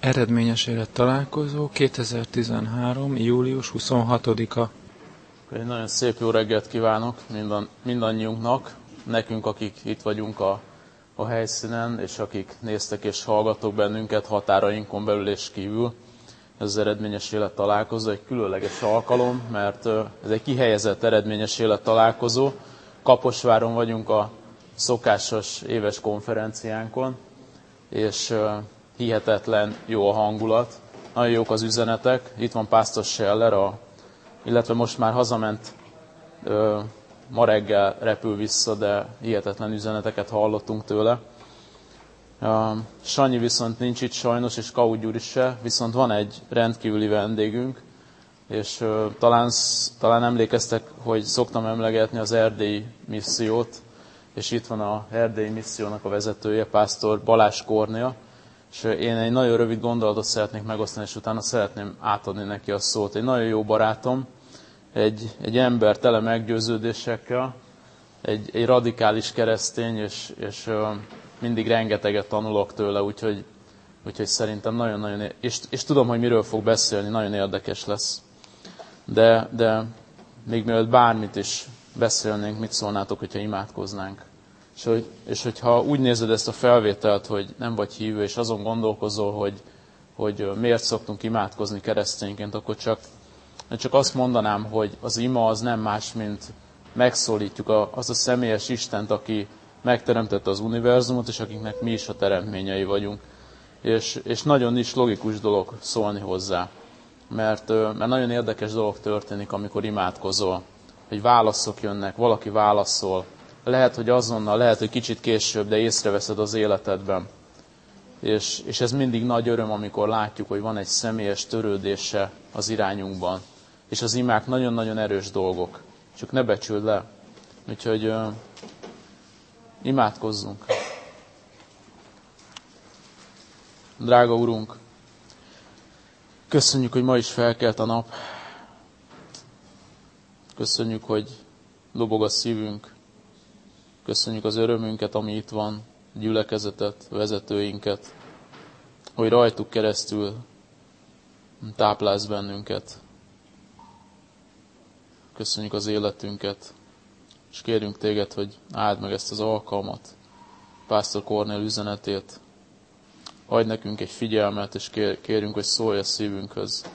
Eredményes élet találkozó 2013. július 26-a. Egy nagyon szép jó reggelt kívánok mindannyiunknak, nekünk, akik itt vagyunk a helyszínen, és akik néztek és hallgattok bennünket határainkon belül és kívül. Ez az eredményes élet találkozó egy különleges alkalom, mert ez egy kihelyezett eredményes élet találkozó. Kaposváron vagyunk a szokásos éves konferenciánkon, és hihetetlen jó a hangulat, nagyon jók az üzenetek. Itt van Pásztor Scheller, illetve most már hazament, ma reggel repül vissza, de hihetetlen üzeneteket hallottunk tőle. Sanyi viszont nincs itt sajnos, és Kaugy úr is se, viszont van egy rendkívüli vendégünk, és talán emlékeztek, hogy szoktam emlegetni az erdélyi missziót, és itt van a erdélyi missziónak a vezetője, Pásztor Balázs Kornél, és én egy nagyon rövid gondolatot szeretnék megosztani, és utána szeretném átadni neki a szót. Egy nagyon jó barátom, egy ember tele meggyőződésekkel, egy radikális keresztény, és mindig rengeteget tanulok tőle, úgyhogy szerintem nagyon-nagyon, és tudom, hogy miről fog beszélni, nagyon érdekes lesz. De még mielőtt bármit is beszélnénk, mit szólnátok, hogyha imádkoznánk? És hogyha úgy nézed ezt a felvételt, hogy nem vagy hívő, és azon gondolkozol, hogy miért szoktunk imádkozni keresztényként, akkor csak azt mondanám, hogy az ima az nem más, mint megszólítjuk azt a személyes Istent, aki megteremtette az univerzumot, és akiknek mi is a teremtményei vagyunk. És nagyon is logikus dolog szólni hozzá, mert nagyon érdekes dolog történik, amikor imádkozol, hogy válaszok jönnek, valaki válaszol, lehet, hogy azonnal, lehet, hogy kicsit később, de észreveszed az életedben. És ez mindig nagy öröm, amikor látjuk, hogy van egy személyes törődése az irányunkban. És az imák nagyon-nagyon erős dolgok. Csak ne becsüld le. Úgyhogy imádkozzunk. Drága Urunk, köszönjük, hogy ma is felkelt a nap. Köszönjük, hogy dobog a szívünk. Köszönjük az örömünket, ami itt van, gyülekezetet, vezetőinket, hogy rajtuk keresztül táplálsz bennünket. Köszönjük az életünket, és kérjünk téged, hogy áld meg ezt az alkalmat, Pásztor Kornél üzenetét. Adj nekünk egy figyelmet, és kérjünk, hogy szólj a szívünkhöz.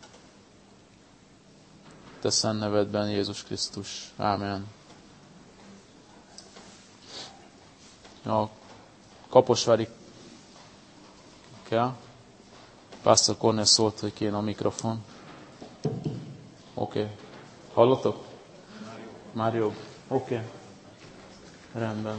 Te szent nevedben, Jézus Krisztus. Ámen. A kaposvári kell. Pásztor Kornél szólt, hogy kéne a mikrofon. Oké. Hallottok? Már jobb. Oké. Rendben.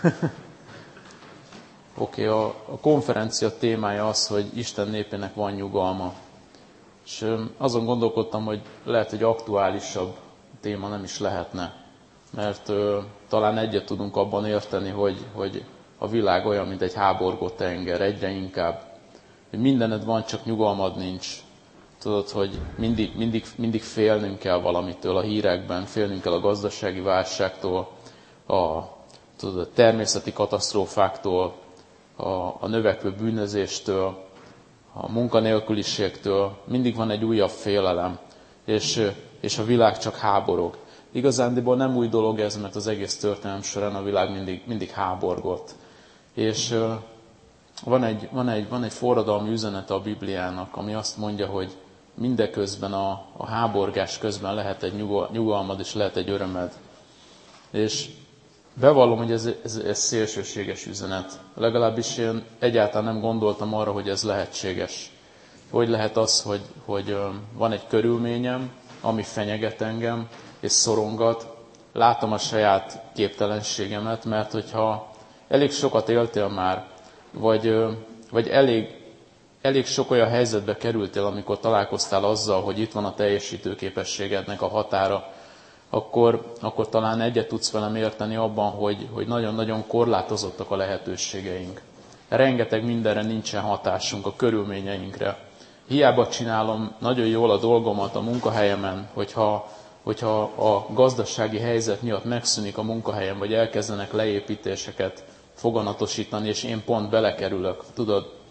Oké. A konferencia témája az, hogy Isten népének van nyugalma. És azon gondolkodtam, hogy lehet, hogy aktuálisabb téma nem is lehetne. Mert talán egyet tudunk abban érteni, hogy a világ olyan, mint egy háborgó tenger, egyre inkább. Hogy mindened van, csak nyugalmad nincs. Tudod, hogy mindig félnünk kell valamitől a hírekben, félnünk kell a gazdasági válságtól, a természeti katasztrófáktól, a növekvő bűnözéstől, a munkanélküliségtől. Mindig van egy újabb félelem, és a világ csak háborog. Igazándiból nem új dolog ez, mert az egész történelem során a világ mindig háborgott. És van egy forradalmi üzenete a Bibliának, ami azt mondja, hogy mindeközben a háborgás közben lehet egy nyugalmad, és lehet egy örömed. És bevallom, hogy ez szélsőséges üzenet. Legalábbis én egyáltalán nem gondoltam arra, hogy ez lehetséges. Hogy lehet az, hogy van egy körülményem, ami fenyeget engem, és szorongat, látom a saját képtelenségemet, mert hogyha elég sokat éltél már, vagy elég sok olyan helyzetbe kerültél, amikor találkoztál azzal, hogy itt van a teljesítőképességednek a határa, akkor talán egyet tudsz velem érteni abban, hogy nagyon-nagyon korlátozottak a lehetőségeink. Rengeteg mindenre nincsen hatásunk, a körülményeinkre. Hiába csinálom nagyon jól a dolgomat a munkahelyemen, hogyha a gazdasági helyzet miatt megszűnik a munkahelyem, vagy elkezdenek leépítéseket foganatosítani, és én pont belekerülök, tudod,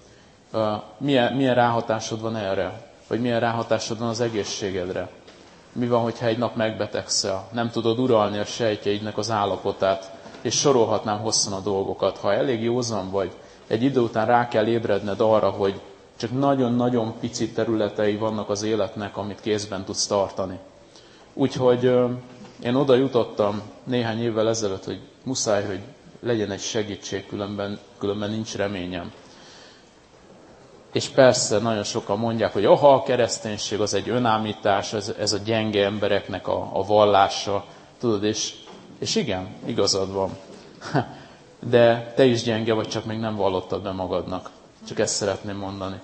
Milyen ráhatásod van erre? Vagy milyen ráhatásod van az egészségedre? Mi van, hogyha egy nap megbetegszel? Nem tudod uralni a sejtjeidnek az állapotát, és sorolhatnám hosszan a dolgokat. Ha elég józan vagy, egy idő után rá kell ébredned arra, hogy csak nagyon-nagyon pici területei vannak az életnek, amit kézben tudsz tartani. Úgyhogy én oda jutottam néhány évvel ezelőtt, hogy muszáj, hogy legyen egy segítség, különben nincs reményem. És persze nagyon sokan mondják, hogy a kereszténység az egy önállítás, ez a gyenge embereknek a vallása. Tudod, és igen, igazad van. De te is gyenge vagy, csak még nem vallottad be magadnak. Csak ezt szeretném mondani.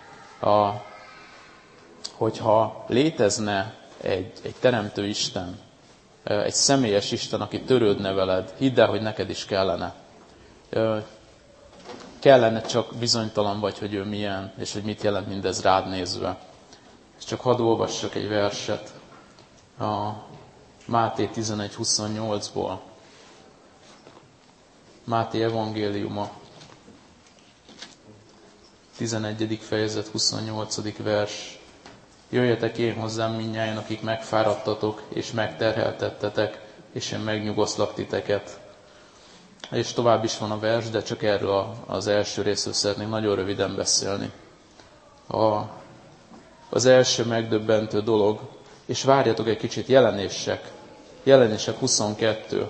Hogyha létezne egy teremtő Isten, egy személyes Isten, aki törődne veled, hidd el, hogy neked is kellene. Kellene, csak bizonytalan vagy, hogy ő milyen, és hogy mit jelent mindez rád nézve. És csak hadd olvassak egy verset a Máté 11.28-ból. Máté evangéliuma, 11. fejezet, 28. vers. Jöjjetek én hozzám mindnyájan, akik megfáradtatok és megterheltettetek, és én megnyugosztlak titeket. És tovább is van a vers, de csak erről az első részről szeretnék nagyon röviden beszélni. Az első megdöbbentő dolog, és várjatok egy kicsit, Jelenések 22.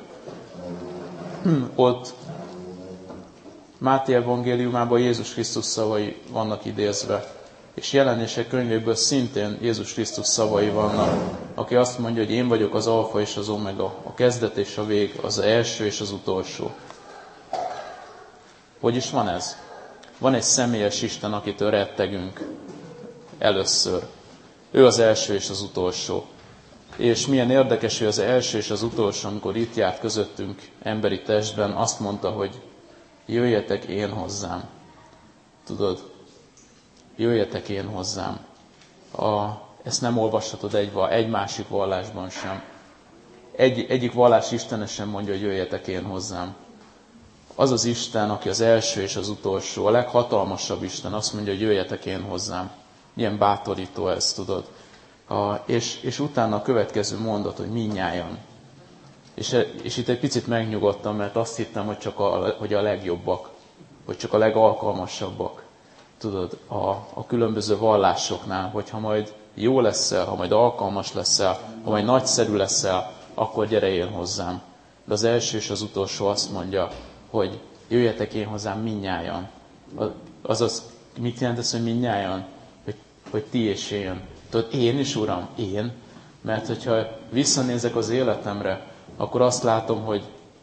Ott Máté evangéliumában Jézus Krisztus szavai vannak idézve, és Jelenések könyvéből szintén Jézus Krisztus szavai vannak, aki azt mondja, hogy én vagyok az alfa és az omega, a kezdet és a vég, az első és az utolsó. Hogy is van ez? Van egy személyes Isten, akitől rettegünk először. Ő az első és az utolsó. És milyen érdekes, hogy az első és az utolsó, amikor itt járt közöttünk emberi testben, azt mondta, hogy jöjjetek én hozzám. Tudod, jöjjetek én hozzám. Ezt nem olvashatod egy másik vallásban sem. Egyik vallás istene sem mondja, hogy jöjjetek én hozzám. Az az Isten, aki az első és az utolsó, a leghatalmasabb Isten, azt mondja, hogy jöjjetek én hozzám. Milyen bátorító ez, tudod. És utána a következő mondat, hogy mindnyájan. És itt egy picit megnyugodtam, mert azt hittem, hogy a legjobbak, vagy csak a legalkalmasabbak. Tudod, a különböző vallásoknál, hogyha majd jó leszel, ha majd alkalmas leszel, ha majd nagyszerű leszel, akkor gyere én hozzám. De az első és az utolsó azt mondja, hogy jöjjetek én hozzám mindnyájan. Azaz, mit jelent ez, hogy mindnyájan? Hogy ti és én. Tudod, én is, Uram, én. Mert hogyha visszanézek az életemre, akkor azt látom, hogy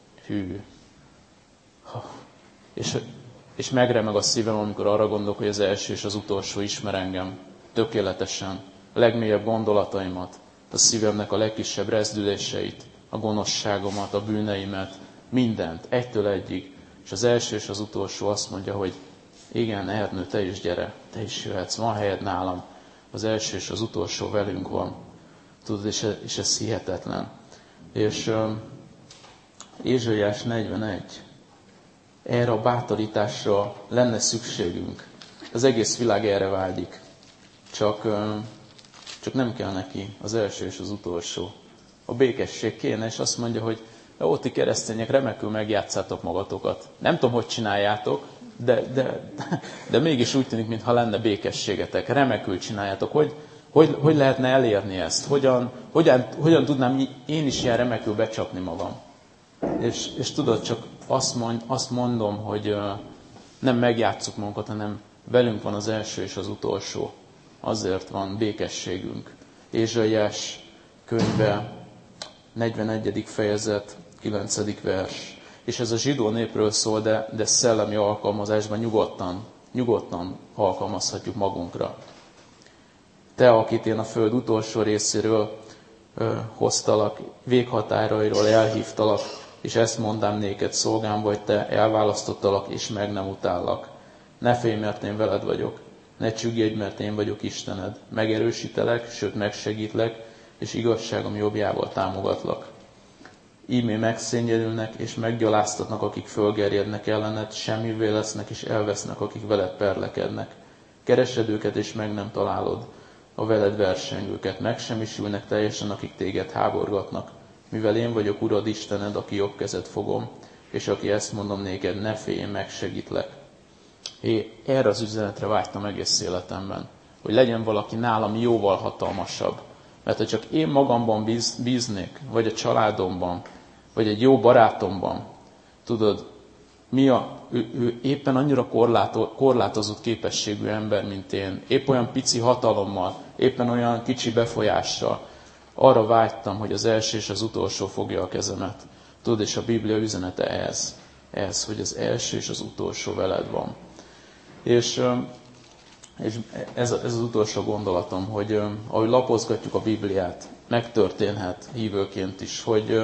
és megremeg a szívem, amikor arra gondolok, hogy az első és az utolsó ismer engem tökéletesen, a legmélyebb gondolataimat, a szívemnek a legkisebb rezdüléseit, a gonoszságomat, a bűneimet, mindent, egytől egyig. És az első és az utolsó azt mondja, hogy igen, Ernő, te is gyere, te is jöhetsz, van helyed nálam. Az első és az utolsó velünk van. Tudod, és ez hihetetlen. És Ézsaiás 41. Erre a bátorításra lenne szükségünk. Az egész világ erre vágyik. Csak nem kell neki az első és az utolsó. A békesség kéne, és azt mondja, hogy ti keresztények, remekül megjátszátok magatokat. Nem tudom, hogy csináljátok, de mégis úgy tűnik, mintha lenne békességetek. Remekül csináljátok. Hogy lehetne elérni ezt? Hogyan tudnám én is ilyen remekül becsapni magam? És tudod, csak azt mondom, hogy nem megjátsszuk magunkat, hanem velünk van az első és az utolsó. Azért van békességünk. Ézsaiás könyve, 41. fejezet, 9. vers. És ez a zsidó népről szól, de szellemi alkalmazásban nyugodtan alkalmazhatjuk magunkra. Te, akit én a föld utolsó részéről hoztalak, véghatárairól elhívtalak, és ezt mondám néked, szolgám vagy te, elválasztottalak, és meg nem utállak. Ne félj, mert én veled vagyok. Ne csüggedj, mert én vagyok Istened. Megerősítelek, sőt megsegítlek, és igazságom jobbjával támogatlak. Ímé megszénjelülnek, és meggyaláztatnak, akik fölgerjednek ellened, semmivé lesznek, és elvesznek, akik veled perlekednek. Keresed őket, és meg nem találod. A veled versengőket megsemmisülnek teljesen, akik téged háborgatnak. Mivel én vagyok, Urad Istened, aki jobb kezed fogom, és aki ezt mondom néked, ne félj, én megsegítlek. Én erre az üzenetre vágytam egész életemben, hogy legyen valaki nálam jóval hatalmasabb. Mert ha csak én magamban bíznék, vagy a családomban, vagy egy jó barátomban, tudod, ő éppen annyira korlátozott képességű ember, mint én, épp olyan pici hatalommal, éppen olyan kicsi befolyással. Arra vágytam, hogy az első és az utolsó fogja a kezemet. Tudod, és a Biblia üzenete ez, hogy az első és az utolsó veled van. És ez az utolsó gondolatom, hogy ahogy lapozgatjuk a Bibliát, megtörténhet hívőként is, hogy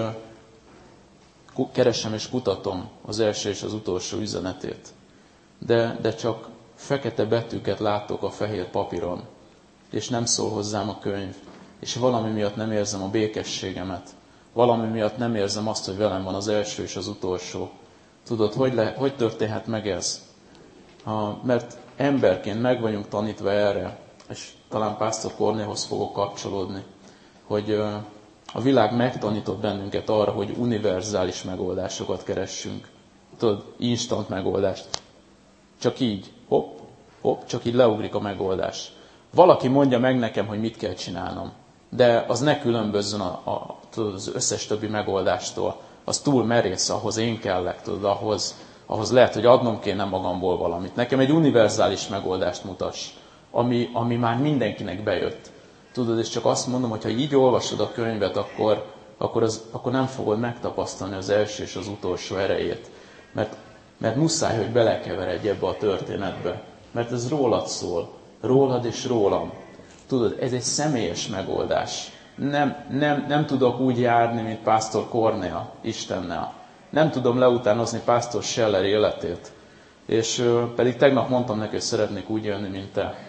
keresem és kutatom az első és az utolsó üzenetét. De csak fekete betűket látok a fehér papíron, és nem szól hozzám a könyv, és valami miatt nem érzem a békességemet. Valami miatt nem érzem azt, hogy velem van az első és az utolsó. Tudod, hogy történhet meg ez? Mert emberként meg vagyunk tanítva erre, és talán Pásztor Kornélhoz fogok kapcsolódni, hogy a világ megtanított bennünket arra, hogy univerzális megoldásokat keressünk. Tudod, instant megoldást. Csak így, hopp, csak így leugrik a megoldás. Valaki mondja meg nekem, hogy mit kell csinálnom. De az ne különbözzön tudod, az összes többi megoldástól. Az túl merész, ahhoz én kellek, tudod, ahhoz lehet, hogy adnom kéne magamból valamit. Nekem egy univerzális megoldást mutass, ami már mindenkinek bejött. Tudod, és csak azt mondom, hogy ha így olvasod a könyvet, akkor nem fogod megtapasztalni az első és az utolsó erejét. Mert muszáj, hogy belekeveredj ebbe a történetbe. Mert ez rólad szól. Rólad és rólam. Tudod, ez egy személyes megoldás. Nem tudok úgy járni, mint Pásztor Kornél, Istennel. Nem tudom leutánozni Pásztor Scheller életét. És pedig tegnap mondtam neki, hogy szeretnék úgy élni, mint te.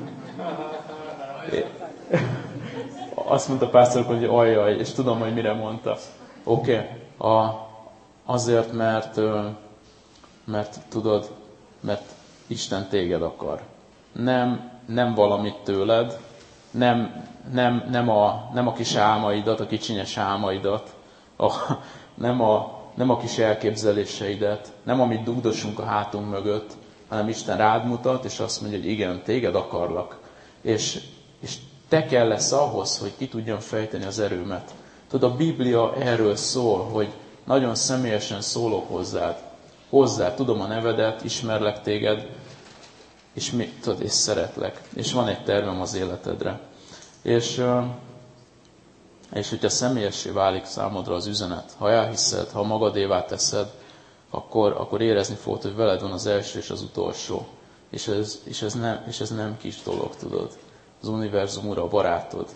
Azt mondta Pásztor, hogy ajjaj, és tudom, hogy mire mondta. Oké. Azért, mert tudod, mert Isten téged akar. Nem valamit tőled, nem a kis álmaidat, a kicsinyes álmaidat, nem a kis elképzeléseidet, nem amit dugdosunk a hátunk mögött, hanem Isten rád mutat, és azt mondja, hogy igen, téged akarlak. És te kell lesz ahhoz, hogy ki tudjam fejteni az erőmet. Tudod, a Biblia erről szól, hogy nagyon személyesen szólok hozzád, tudom a nevedet, ismerlek téged, és szeretlek. És van egy tervem az életedre. És hogyha személyessé válik számodra az üzenet, ha elhiszed, ha magadévá teszed, akkor érezni fogod, hogy veled van az első és az utolsó. És ez nem kis dolog, tudod. Az univerzum ura, a barátod.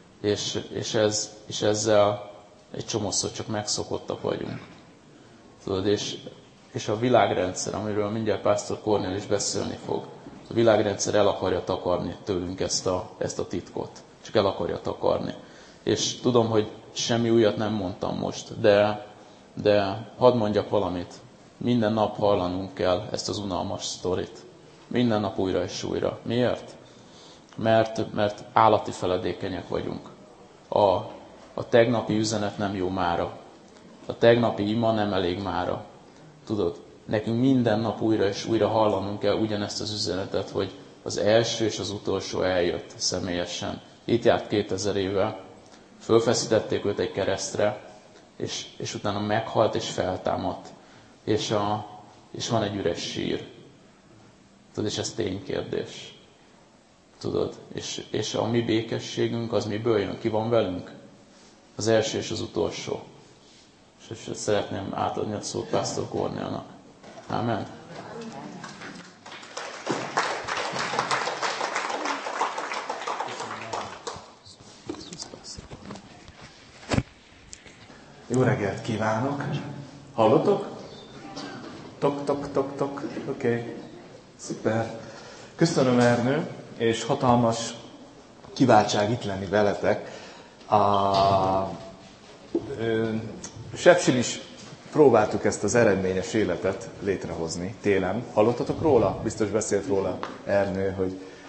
És ezzel egy csomószor csak megszokottak vagyunk. Tudod, és a világrendszer, amiről mindjárt Pásztor Kornél is beszélni fog, a világrendszer el akarja takarni tőlünk ezt a titkot. Csak el akarja takarni. És tudom, hogy semmi újat nem mondtam most, de hadd mondjak valamit. Minden nap hallanunk kell ezt az unalmas sztorit. Minden nap újra és újra. Miért? Mert állati feledékenyek vagyunk. A tegnapi üzenet nem jó mára. A tegnapi ima nem elég mára. Tudod, nekünk minden nap újra és újra hallanunk kell ugyanezt az üzenetet, hogy az első és az utolsó eljött személyesen. Itt járt 2000 éve, fölfeszítették őt egy keresztre, és utána meghalt és feltámadt. És van egy üres sír. Tudod, és ez ténykérdés. Tudod, és a mi békességünk az miből jön? Ki van velünk? Az első és az utolsó. És szeretném átadni a szót Pásztor Kornélnak. Amen. Jó reggelt kívánok! Hallotok? Tok. Oké. Szuper. Köszönöm, Ernő, és hatalmas kiváltság itt lenni veletek. Sepsil is próbáltuk ezt az eredményes életet létrehozni télen. Hallottatok róla? Biztos beszélt róla Ernő, hogy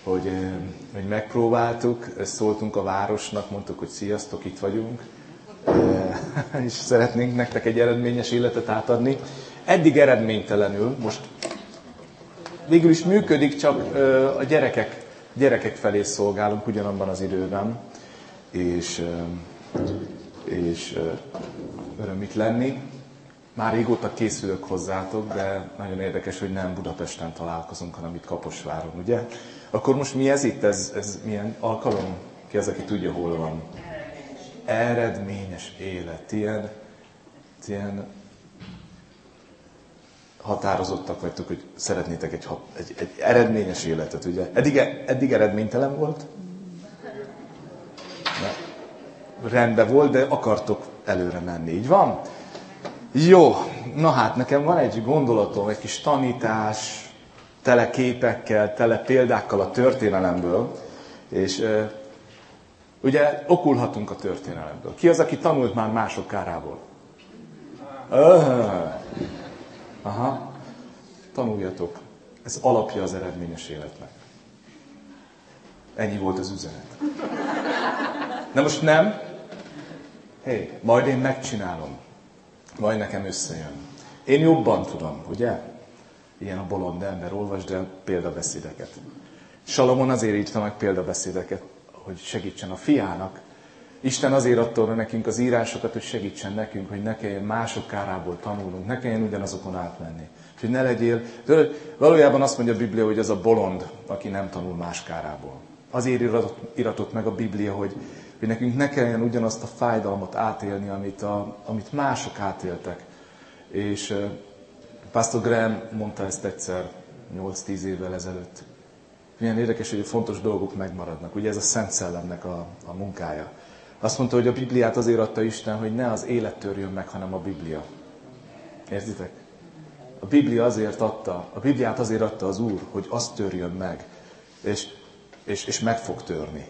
hogy megpróbáltuk, szóltunk a városnak, mondtuk, hogy sziasztok, itt vagyunk, és szeretnénk nektek egy eredményes életet átadni. Eddig eredménytelenül, most végül is működik, csak a gyerekek felé szolgálunk ugyanabban az időben, és öröm itt lenni. Már régóta készülök hozzátok, de nagyon érdekes, hogy nem Budapesten találkozunk, hanem itt Kaposváron, ugye? Akkor most mi ez itt? Ez milyen alkalom? Ki az, aki tudja, hol van? Eredményes élet. Ilyen határozottak vagytok, hogy szeretnétek egy eredményes életet, ugye? Eddig eredménytelen volt? Rendben volt, de akartok előre menni, így van? Jó, na hát nekem van egy gondolatom, egy kis tanítás, tele képekkel, tele példákkal a történelemből, és ugye okulhatunk a történelemből. Ki az, aki tanult már mások kárából? Aha, tanuljatok. Ez alapja az eredményes életnek. Ennyi volt az üzenet. De most nem? Hé, majd én megcsinálom. Majd nekem összejön. Én jobban tudom, ugye? Ilyen a bolond ember, olvasd el példabeszédeket. Salomon azért írta meg példabeszédeket, hogy segítsen a fiának. Isten azért adta nekünk az írásokat, hogy segítsen nekünk, hogy ne kelljen mások kárából tanulnunk, ne kelljen ugyanazokon átmenni. És hogy ne legyél... Valójában azt mondja a Biblia, hogy az a bolond, aki nem tanul más kárából. Azért iratott meg a Biblia, hogy nekünk ne kelljen ugyanazt a fájdalmat átélni, amit mások átéltek. És Pastor Graham mondta ezt egyszer 8-10 évvel ezelőtt. Milyen érdekes, hogy fontos dolgok megmaradnak. Ugye ez a Szent Szellemnek a munkája. Azt mondta, hogy a Bibliát azért adta Isten, hogy ne az élet törjön meg, hanem a Biblia. Értitek? A Bibliát azért adta az Úr, hogy az törjön meg. És meg fog törni.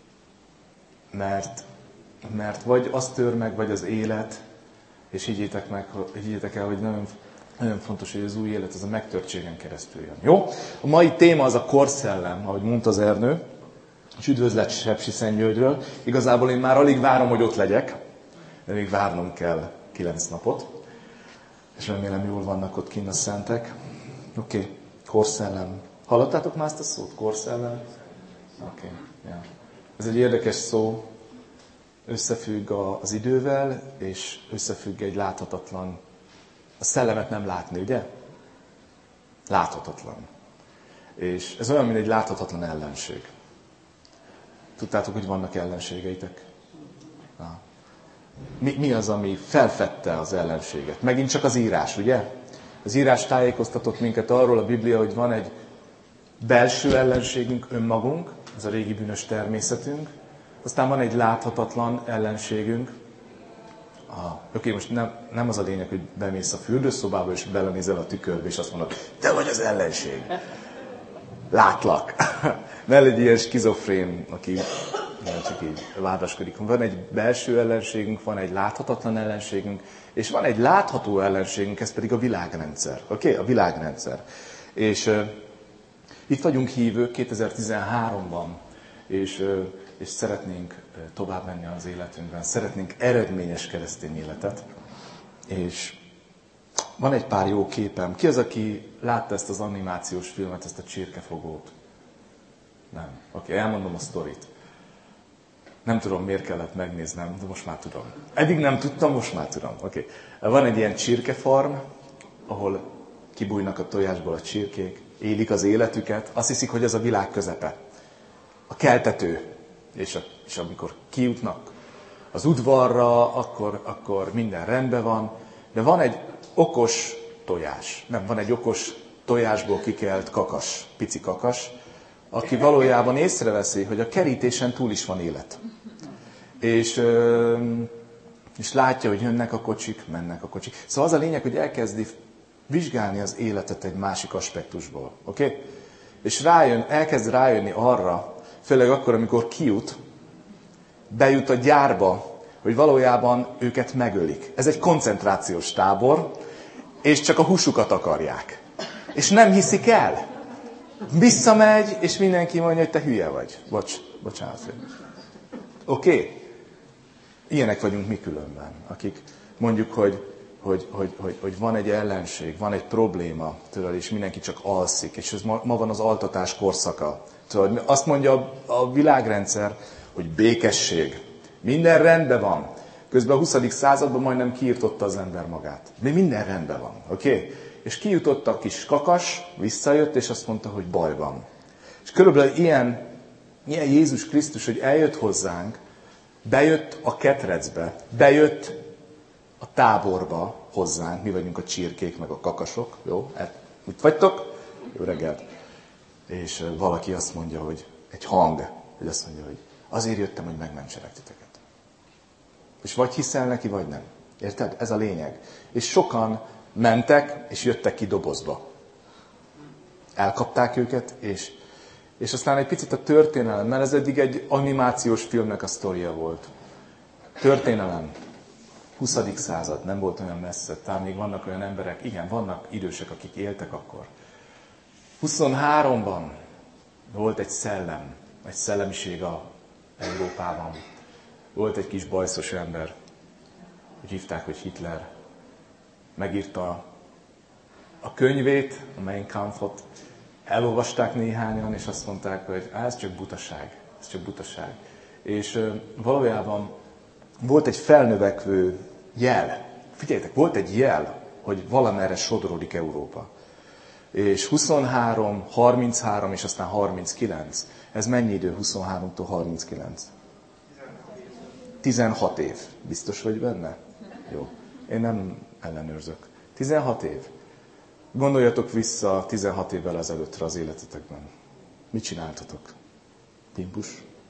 Mert vagy az tör meg, vagy az élet, és higgyétek el, hogy nagyon fontos, hogy az új élet az a megtörtségen keresztül jön. Jó? A mai téma az a korszellem, ahogy mondta az Ernő, és üdvözlet Sepsiszentgyörgyről. Igazából én már alig várom, hogy ott legyek, de még várnom kell 9 napot. És remélem jól vannak ott kint a szentek. Oké, korszellem. Hallottátok már ezt a szót? Korszellem? Oké, ja. Ez egy érdekes szó, összefügg az idővel, és összefügg egy láthatatlan, a szellemet nem látni, ugye? Láthatatlan. És ez olyan, mint egy láthatatlan ellenség. Tudtátok, hogy vannak ellenségeitek? Na. Mi az, ami felfedte az ellenséget? Megint csak az írás, ugye? Az írás tájékoztatott minket arról, a Biblia, hogy van egy belső ellenségünk, önmagunk, ez a régi bűnös természetünk. Aztán van egy láthatatlan ellenségünk. Oké, most nem az a lényeg, hogy bemész a fürdőszobába, és belenézel a tükörbe, és azt mondod, te vagy az ellenség. Látlak. Ne legyél ilyen skizofrén, aki csak így vádaskodik. Van egy belső ellenségünk, van egy láthatatlan ellenségünk, és van egy látható ellenségünk, ez pedig a világrendszer. Oké? A világrendszer. És itt vagyunk hívők 2013-ban, és szeretnénk tovább menni az életünkben, szeretnénk eredményes keresztény életet. És van egy pár jó képem. Ki az, aki látta ezt az animációs filmet, ezt a csirkefogót? Nem. Oké, elmondom a sztorit. Nem tudom, miért kellett megnéznem, de most már tudom. Eddig nem tudtam, most már tudom. Oké. Van egy ilyen csirkefarm, ahol kibújnak a tojásból a csirkék, élik az életüket, azt hiszik, hogy ez a világ közepe. A keltető. És amikor kijutnak az udvarra, akkor minden rendben van. De van egy okos tojás. Nem, van egy okos tojásból kikelt kakas, pici kakas, aki valójában észreveszi, hogy a kerítésen túl is van élet. És látja, hogy jönnek a kocsik, mennek a kocsik. Szóval az a lényeg, hogy elkezdi vizsgálni az életet egy másik aspektusból. Oké? És elkezd rájönni arra, főleg akkor, amikor bejut a gyárba, hogy valójában őket megölik. Ez egy koncentrációs tábor, és csak a húsukat akarják. És nem hiszik el. Visszamegy, és mindenki mondja, hogy te hülye vagy. Bocsánat. Oké? Ilyenek vagyunk mi különben, akik mondjuk, hogy van egy ellenség, van egy probléma, tudod, és mindenki csak alszik, és ez ma van az altatás korszaka. Tudod, azt mondja a világrendszer, hogy békesség. Minden rendben van. Közben a 20. században majdnem kiirtotta az ember magát. De minden rendben van, oké? És kijutott a kis kakas, visszajött, és azt mondta, hogy baj van. És körülbelül ilyen Jézus Krisztus, hogy eljött hozzánk, bejött a ketrecbe, bejött a táborba hozzánk, mi vagyunk a csirkék, meg a kakasok, jó? Itt vagytok? Jó reggelt! És valaki azt mondja, hogy egy hang, hogy azt mondja, hogy azért jöttem, hogy megmentselek titeket. És vagy hiszel neki, vagy nem. Érted? Ez a lényeg. És sokan mentek, és jöttek ki dobozba. Elkapták őket, és aztán egy picit a történelem, mert ez eddig egy animációs filmnek a sztoria volt. Történelem. 20. század, nem volt olyan messze. Talán még vannak olyan emberek, igen, vannak idősek, akik éltek akkor. 23-ban volt egy szellemiség a Európában. Volt egy kis bajszos ember, hogy hívták, hogy Hitler. Megírta a könyvét, a Mein Kampfot, elolvasták néhányan, és azt mondták, hogy ez csak butaság. És valójában volt egy felnövekvő jel. Figyeljetek, volt egy jel, hogy valamerre sodródik Európa. És 23, 33 és aztán 39. Ez mennyi idő 23-tól 39? 16 év. Biztos vagy benne? Jó. Én nem ellenőrzök. 16 év. Gondoljatok vissza 16 évvel ezelőttre az életetekben. Mit csináltatok? Pimpus?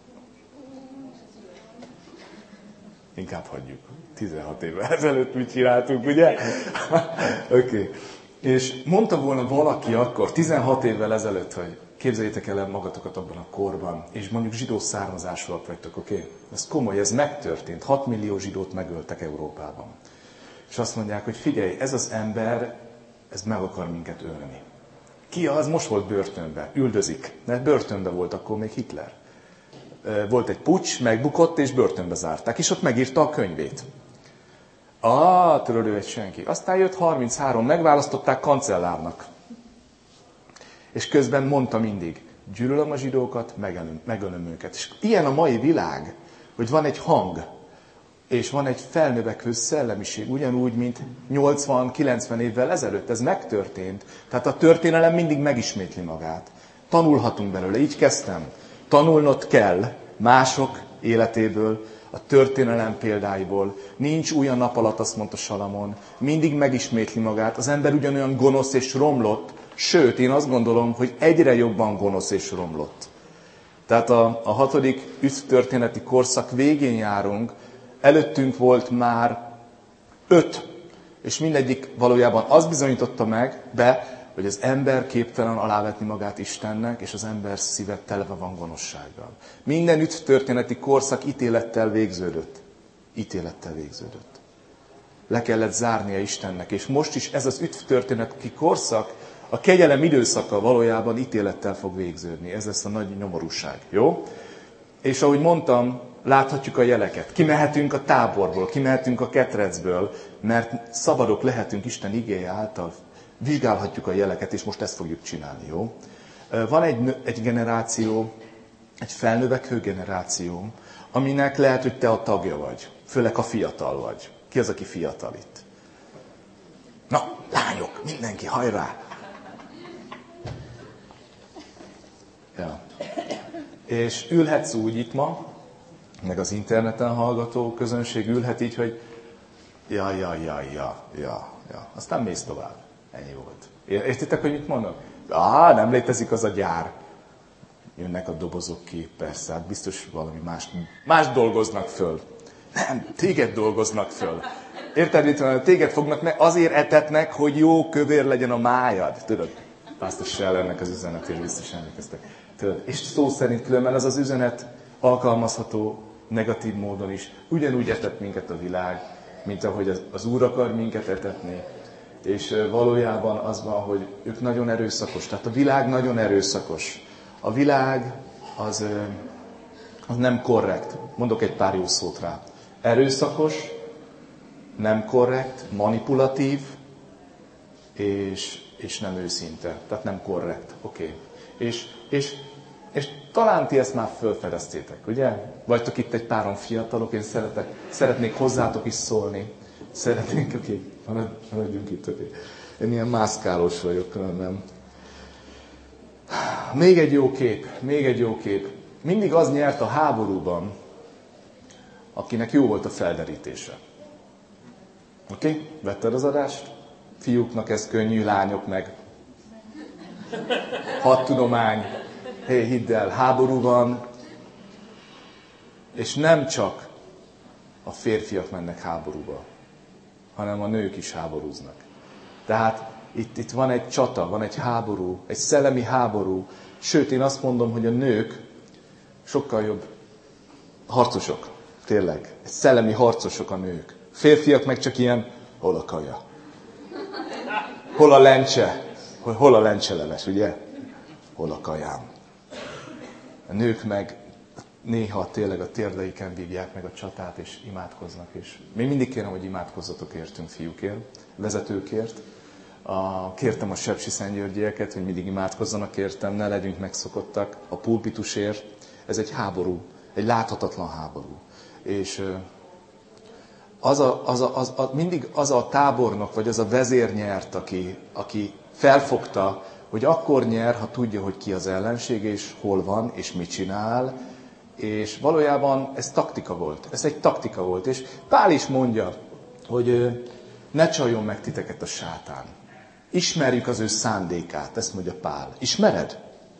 Inkább hagyjuk. 16 évvel ezelőtt mit csináltunk, ugye? Oké. És mondta volna valaki akkor, 16 évvel ezelőtt, hogy képzeljétek el magatokat abban a korban, és mondjuk zsidó származásúak vagytok, oké? Ez komoly, ez megtörtént. 6 millió zsidót megöltek Európában. És azt mondják, hogy figyelj, ez az ember, ez meg akar minket ölni. Ki az? Most volt börtönben, üldözik. Mert börtönben volt akkor még Hitler. Volt egy puccs, megbukott, és börtönbe zárták, és ott megírta a könyvét. Tudod, ő egy senki. Aztán jött 33, megválasztották kancellárnak. És közben mondta mindig, gyűlölöm a zsidókat, megölöm őket. És ilyen a mai világ, hogy van egy hang, és van egy felnövekvő szellemiség, ugyanúgy, mint 80-90 évvel ezelőtt. Ez megtörtént. Tehát a történelem mindig megismétli magát. Tanulhatunk belőle. Így kezdtem. Tanulnod kell mások életéből, a történelem példáiból. Nincs új a nap alatt, azt mondta Salamon. Mindig megismétli magát. Az ember ugyanolyan gonosz és romlott, sőt, én azt gondolom, hogy egyre jobban gonosz és romlott. Tehát a 6. üdvtörténeti korszak végén járunk, előttünk volt már 5, és mindegyik valójában azt bizonyította meg hogy az ember képtelen alávetni magát Istennek, és az ember szíve telve van gonoszsággal. Minden üdvtörténeti korszak ítélettel végződött. Le kellett zárnia Istennek, és most is ez az üdvtörténeti korszak, a kegyelem időszaka valójában ítélettel fog végződni. Ez lesz a nagy nyomorúság, jó? És ahogy mondtam, láthatjuk a jeleket. Kimehetünk a táborból, kimehetünk a ketrecből, mert szabadok lehetünk Isten igéje által. Vizsgálhatjuk a jeleket, és most ezt fogjuk csinálni, jó? Van egy generáció, egy felnövekvő generáció, aminek lehet, hogy te a tagja vagy. Főleg, ha fiatal vagy. Ki az, aki fiatal itt? Na, lányok, mindenki, hajrá! Ja. És ülhetsz úgy itt ma, meg az interneten hallgató közönség ülhet így, hogy ja. Aztán mész tovább. Ennyi volt. Értitek, hogy mit mondok? Nem létezik az a gyár. Jönnek a dobozok ki, persze, hát biztos valami más dolgoznak föl. Nem, téged dolgoznak föl. Érted, téged fognak meg, azért etetnek, hogy jó kövér legyen a májad. Tudod, Pastor Schellernek az üzenetét biztos emlékeztek. Tudod, és szó szerint különben az üzenet alkalmazható negatív módon is. Ugyanúgy etett minket a világ, mint ahogy az Úr akar minket etetni. És valójában az van, hogy ők nagyon erőszakos. Tehát a világ nagyon erőszakos. A világ az nem korrekt. Mondok egy pár jó szót rá. Erőszakos, nem korrekt, manipulatív, és nem őszinte. Tehát nem korrekt. Oké. És talán ti ezt már felfedeztétek, ugye? Vagytok itt egy páron fiatalok, én szeretnék hozzátok is szólni. Szeretnénk, maradjunk itt, oké. Én ilyen mászkálós vagyok, különben. Még egy jó kép. Mindig az nyert a háborúban, akinek jó volt a felderítése. Oké? Vetted az adást? Fiúknak ez könnyű, lányok meg. Hadtudomány. Hé, hidd el, háború van, és nem csak a férfiak mennek háborúba, hanem a nők is háborúznak. Tehát itt van egy csata, van egy háború, egy szellemi háború, sőt, én azt mondom, hogy a nők sokkal jobb harcosok, tényleg. Egy szellemi harcosok a nők. Férfiak meg csak ilyen, hol a kaja? Hol a lencse? Hol a lencseleves, ugye? Hol a kajám? A nők meg néha tényleg a térdeiken vívják meg a csatát, és imádkoznak. És még mindig kérem, hogy imádkozzatok értünk, fiúkért, vezetőkért. Kértem a sepsiszentgyörgyieket, hogy mindig imádkozzanak értem, ne legyünk megszokottak a pulpitusért. Ez egy háború, egy láthatatlan háború. És mindig az a tábornok, vagy az a vezér nyert, aki felfogta, hogy akkor nyer, ha tudja, hogy ki az ellenség, és hol van, és mit csinál. És valójában ez taktika volt. Ez egy taktika volt. És Pál is mondja, hogy ne csaljon meg titeket a sátán. Ismerjük az ő szándékát, ezt mondja Pál. Ismered?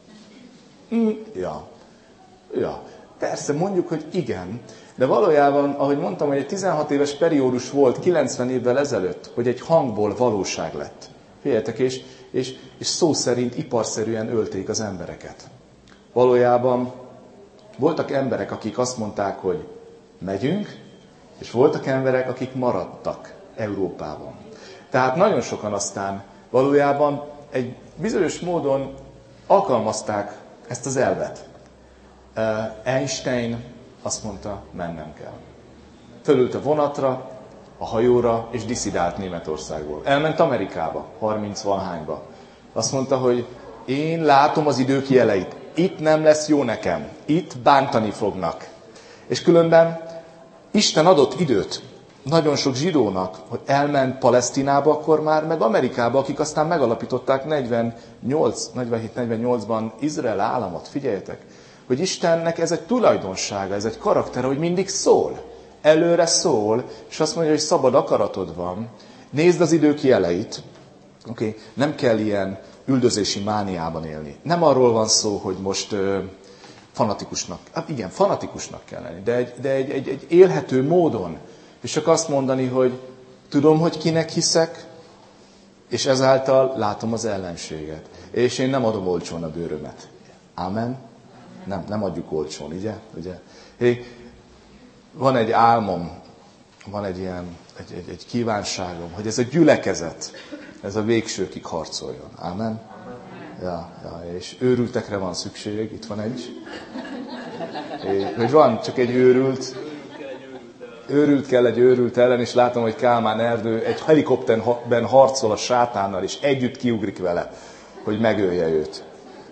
Ja. Persze, mondjuk, hogy igen. De valójában, ahogy mondtam, hogy egy 16 éves periódus volt 90 évvel ezelőtt, hogy egy hangból valóság lett. Figyeljetek, és szó szerint iparszerűen ölték az embereket. Valójában voltak emberek, akik azt mondták, hogy megyünk, és voltak emberek, akik maradtak Európában. Tehát nagyon sokan aztán valójában egy bizonyos módon alkalmazták ezt az elvet. Einstein azt mondta, mennem kell. Fölült a vonatra, a hajóra, és diszidált Németországból. Elment Amerikába, 30-valahányba. Azt mondta, hogy én látom az idők jeleit. Itt nem lesz jó nekem. Itt bántani fognak. És különben Isten adott időt nagyon sok zsidónak, hogy elment Palesztinába akkor már, meg Amerikába, akik aztán megalapították 47-48-ban Izrael államot. Figyeljetek, hogy Istennek ez egy tulajdonsága, ez egy karaktere, hogy mindig szól. Előre szól, és azt mondja, hogy szabad akaratod van. Nézd az idők jeleit. Oké, nem kell ilyen üldözési mániában élni. Nem arról van szó, hogy most fanatikusnak. Hát igen, fanatikusnak kell lenni, de egy élhető módon. És csak azt mondani, hogy tudom, hogy kinek hiszek, és ezáltal látom az ellenséget. És én nem adom olcsón a bőrömet. Amen? Nem adjuk olcsón, ugye? Hé, van egy álmom, van egy kívánságom, hogy ez a gyülekezet, ez a végsőkig harcoljon. Amen? Ja, és őrültekre van szükség, itt van egy. Hogy van csak egy őrült kell egy őrült ellen, és látom, hogy Kálmán Erdő egy helikopterben harcol a sátánnal, és együtt kiugrik vele, hogy megölje őt.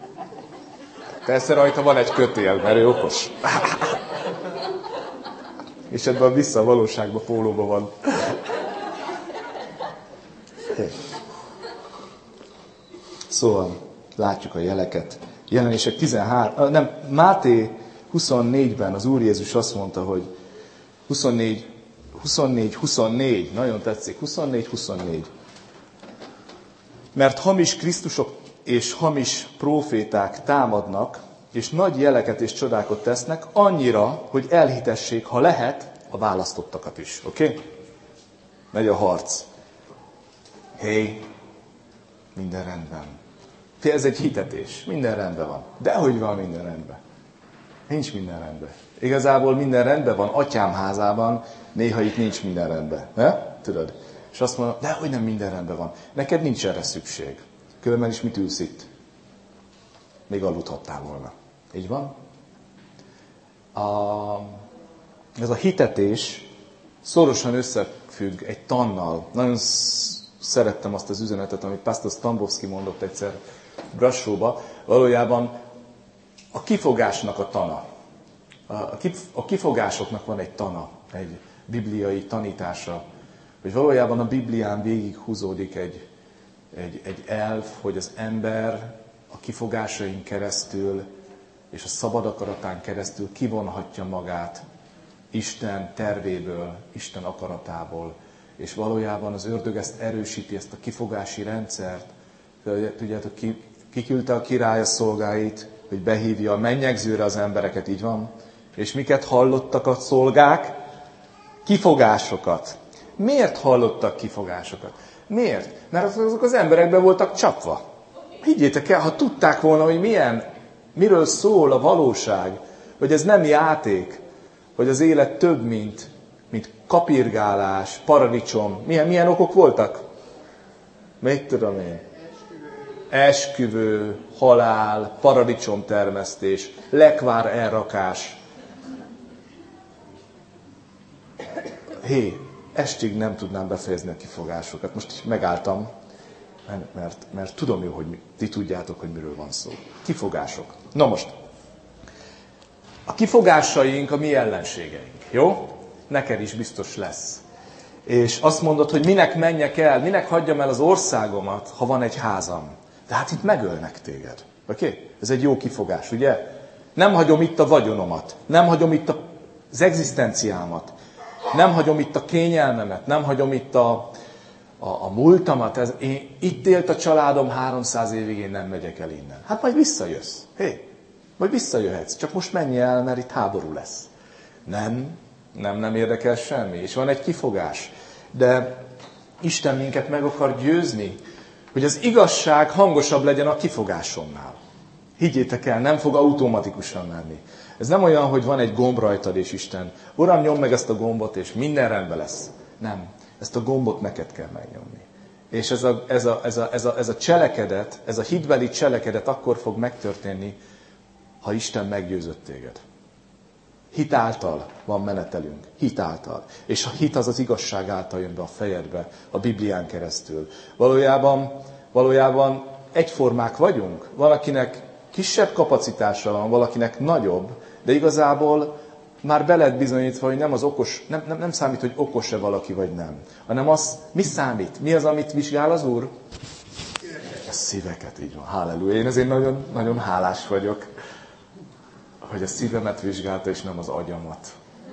Persze rajta van egy kötél, mert ő okos. És ebben vissza a valóságba, pólóban van. Szóval látjuk a jeleket. Jelenések 13, Máté 24-ben az Úr Jézus azt mondta, hogy 24, nagyon tetszik, 24. Mert hamis Krisztusok és hamis próféták támadnak, és nagy jeleket és csodákat tesznek, annyira, hogy elhitessék, ha lehet, a választottakat is. Oké? Megy a harc. Minden rendben. Ez egy hitetés. Minden rendben van. Dehogy van minden rendben? Nincs minden rendben. Igazából minden rendben van, atyám házában, néha itt nincs minden rendben. Ne? Tudod? És azt mondom, de hogy nem minden rendben van. Neked nincs erre szükség. Különben is mit ülsz itt? Még aludhattál volna. Így van? Ez a hitetés szorosan összefügg egy tannal. Nagyon szerettem azt az üzenetet, amit Pastor Stambowski mondott egyszer Brassóba. Valójában a kifogásnak a tana. A kifogásoknak van egy tana, egy bibliai tanítása, hogy valójában a Biblián végig húzódik egy elv, hogy az ember a kifogásain keresztül és a szabad akaratán keresztül kivonhatja magát Isten tervéből, Isten akaratából. És valójában az ördög ezt erősíti, ezt a kifogási rendszert. Tudjátok, ki küldte a király a szolgáit, hogy behívja a mennyegzőre az embereket, így van? És miket hallottak a szolgák? Kifogásokat. Miért hallottak kifogásokat? Miért? Mert azok az emberekbe voltak csapva. Higgyétek el, ha tudták volna, hogy miről szól a valóság, hogy ez nem játék, hogy az élet több, mint kapirgálás, paradicsom. Milyen okok voltak? Mit tudom én? Esküvő, halál, paradicsomtermesztés, lekvár elrakás. Estig nem tudnám befejezni a kifogásokat. Most is megálltam, mert tudom jó, hogy ti tudjátok, hogy miről van szó. Kifogások. Na most, a kifogásaink a mi ellenségeink, jó? Neked is biztos lesz. És azt mondod, hogy minek menjek el, minek hagyjam el az országomat, ha van egy házam. De hát itt megölnek téged. Oké? Ez egy jó kifogás, ugye? Nem hagyom itt a vagyonomat, nem hagyom itt az egzisztenciámat, nem hagyom itt a kényelmemet, nem hagyom itt a múltamat. Itt élt a családom 300 évig, én nem megyek el innen. Hát majd visszajössz. Majd visszajöhetsz. Csak most menj el, mert itt háború lesz. Nem érdekel semmi. És van egy kifogás. De Isten minket meg akar győzni, hogy az igazság hangosabb legyen a kifogásomnál. Higgyétek el, nem fog automatikusan menni. Ez nem olyan, hogy van egy gomb rajtad, és Isten, Uram, nyomd meg ezt a gombot, és minden rendben lesz. Nem. Ezt a gombot neked kell megnyomni. És ez a cselekedet, ez a hitbeli cselekedet akkor fog megtörténni, ha Isten meggyőzött téged. Hit által van menetelünk. Hit által. És a hit az igazság által jön be a fejedbe, a Biblián keresztül. Valójában egyformák vagyunk. Valakinek kisebb kapacitása van, valakinek nagyobb, de igazából már be lett bizonyítva, hogy nem az okos, nem számít, hogy okos-e valaki vagy nem, hanem az, mi számít? Mi az, amit vizsgál az Úr? A szíveket, így van. Halleluja. Én ezért nagyon, nagyon hálás vagyok, hogy a szívemet vizsgálta, és nem az agyamat.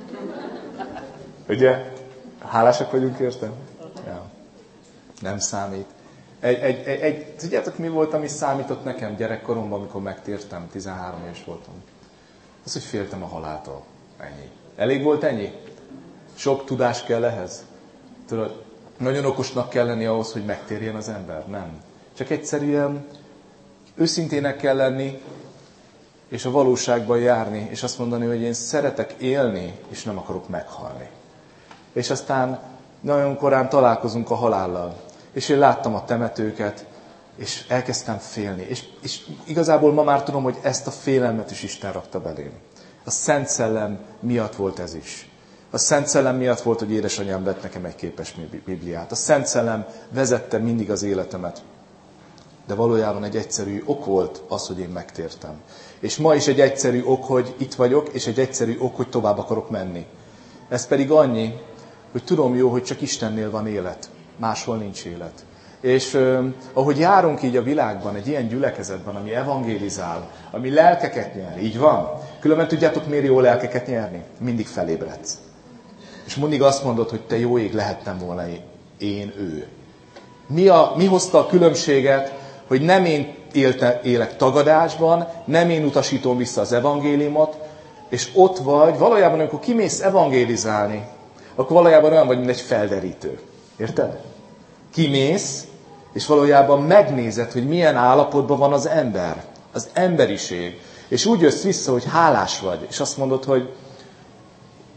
Ugye? Hálásak vagyunk, értem? Ja. Nem számít. Tudjátok, mi volt, ami számított nekem gyerekkoromban, amikor megtértem, 13 éves voltam? Az, hogy féltem a haláltól. Ennyi. Elég volt ennyi? Sok tudás kell ehhez? Tudod, nagyon okosnak kell lenni ahhoz, hogy megtérjen az ember? Nem. Csak egyszerűen őszintének kell lenni, és a valóságban járni, és azt mondani, hogy én szeretek élni, és nem akarok meghalni. És aztán nagyon korán találkozunk a halállal. És én láttam a temetőket, és elkezdtem félni. És igazából ma már tudom, hogy ezt a félelmet is Isten rakta belém. A Szent Szellem miatt volt ez is. A Szent Szellem miatt volt, hogy édesanyám lett nekem egy képes Bibliát. A Szent Szellem vezette mindig az életemet. De valójában egy egyszerű ok volt az, hogy én megtértem. És ma is egy egyszerű ok, hogy itt vagyok, és egy egyszerű ok, hogy tovább akarok menni. Ez pedig annyi, hogy tudom jó, hogy csak Istennél van élet. Máshol nincs élet. És ahogy járunk így a világban, egy ilyen gyülekezetben, ami evangélizál, ami lelkeket nyer, így van. Különben tudjátok, miért jó lelkeket nyerni? Mindig felébredsz. És mindig azt mondod, hogy te jó ég lehettem volna én ő. Mi hozta a különbséget, hogy nem én élek tagadásban, nem én utasítom vissza az evangéliumot, és ott vagy, valójában amikor kimész evangélizálni, akkor valójában olyan vagy, mint egy felderítő. Érted? Kimész, és valójában megnézed, hogy milyen állapotban van az ember, az emberiség. És úgy jössz vissza, hogy hálás vagy, és azt mondod, hogy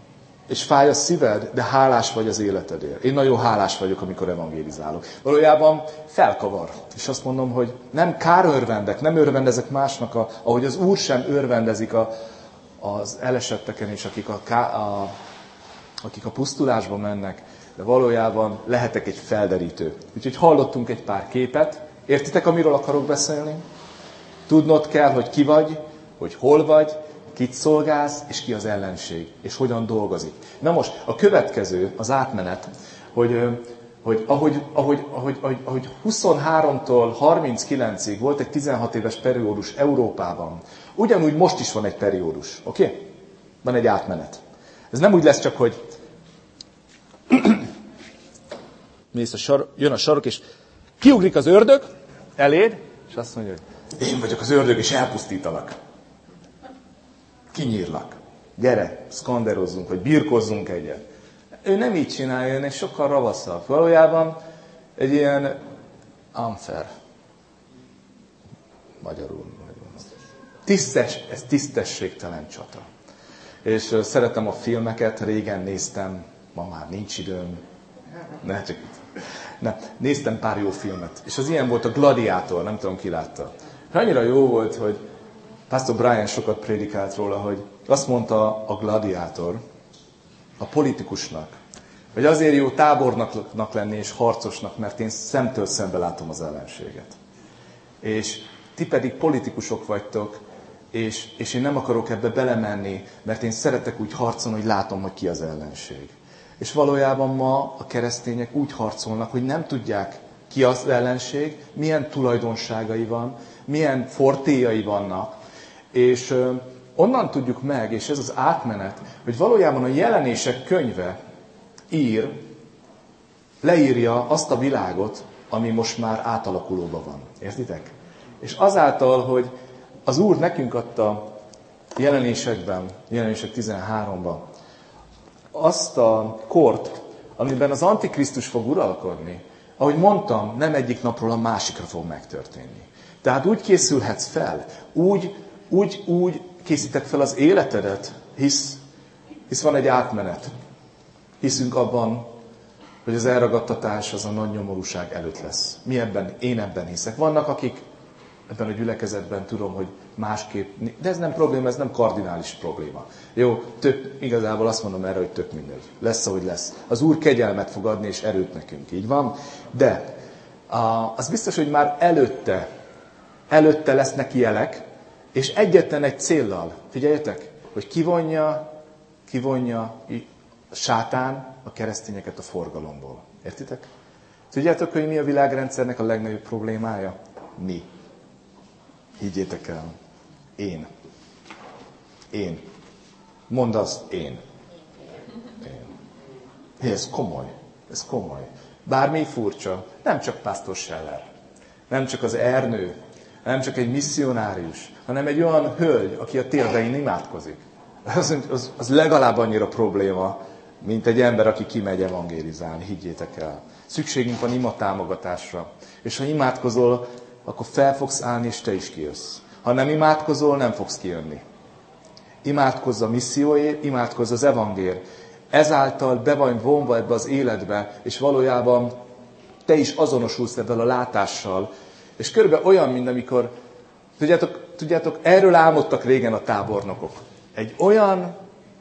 és fáj a szíved, de hálás vagy az életedért. Én nagyon hálás vagyok, amikor evangélizálok. Valójában felkavar. És azt mondom, hogy nem kárörvendek, nem örvendezek másnak, ahogy az Úr sem örvendezik az elesetteken is, akik a pusztulásba mennek, de valójában lehetek egy felderítő. Úgyhogy hallottunk egy pár képet. Értitek, amiről akarok beszélni? Tudnod kell, hogy ki vagy, hogy hol vagy, kit szolgálsz, és ki az ellenség, és hogyan dolgozik. Na most, a következő, az átmenet, hogy ahogy 23-tól 39-ig volt egy 16 éves periódus Európában, ugyanúgy most is van egy periódus, oké? Okay? Van egy átmenet. Ez nem úgy lesz csak, hogy jön a sarok, és kiugrik az ördög eléd, és azt mondja, hogy én vagyok az ördög, és elpusztítalak. Kinyírlak. Gyere, szkanderozzunk, vagy birkozzunk egyet. Ő nem így csinálja, ő sokkal ravaszabb. Valójában egy ilyen unfair. Magyarul. Ez tisztességtelen csata. És szeretem a filmeket, régen néztem, ma már nincs időm. Néztem pár jó filmet. És az ilyen volt a Gladiátor, nem tudom ki látta. Annyira jó volt, hogy Pastor Brian sokat prédikált róla, hogy azt mondta a gladiátor, a politikusnak, hogy azért jó tábornoknak lenni és harcosnak, mert én szemtől szembe látom az ellenséget. És ti pedig politikusok vagytok, és én nem akarok ebbe belemenni, mert én szeretek úgy harcolni, hogy látom, hogy ki az ellenség. És valójában ma a keresztények úgy harcolnak, hogy nem tudják, ki az ellenség, milyen tulajdonságai van, milyen fortéjai vannak, és onnan tudjuk meg, és ez az átmenet, hogy valójában a Jelenések könyve leírja azt a világot, ami most már átalakulóban van. Értitek? És azáltal, hogy az Úr nekünk adta Jelenések 13-ban azt a kort, amiben az Antikrisztus fog uralkodni, ahogy mondtam, nem egyik napról a másikra fog megtörténni. Tehát úgy készülhetsz fel, úgy készíted fel az életedet, hisz van egy átmenet. Hiszünk abban, hogy az elragadtatás az a nagy nyomorúság előtt lesz. Én ebben hiszek. Vannak, akik ebben a gyülekezetben tudom, hogy másképp, de ez nem probléma, ez nem kardinális probléma. Jó, igazából azt mondom erre, hogy tök mindegy. Lesz, ahogy lesz. Az Úr kegyelmet fog adni, és erőt nekünk, így van. De az biztos, hogy már előtte lesznek jelek, és egyetlen egy céllal, figyeljetek, hogy kivonja sátán a keresztényeket a forgalomból. Értitek? Tudjátok, hogy mi a világrendszernek a legnagyobb problémája? Mi. Higgyétek el. Én. Mondd azt, én. Ez komoly. Bármi furcsa, nem csak Pastor Scheller, nem csak az Ernő, nem csak egy misszionárius, hanem egy olyan hölgy, aki a térdein imádkozik. Az legalább annyira probléma, mint egy ember, aki kimegy evangélizálni, higgyétek el. Szükségünk van imatámogatásra. És ha imádkozol, akkor fel fogsz állni, és te is kijössz. Ha nem imádkozol, nem fogsz kijönni. Imádkozz a misszióért, imádkozz az evangél. Ezáltal be vagy vonva ebbe az életbe, és valójában te is azonosulsz ebben a látással. És körülbelül olyan, mint amikor, tudjátok, erről álmodtak régen a tábornokok. Egy olyan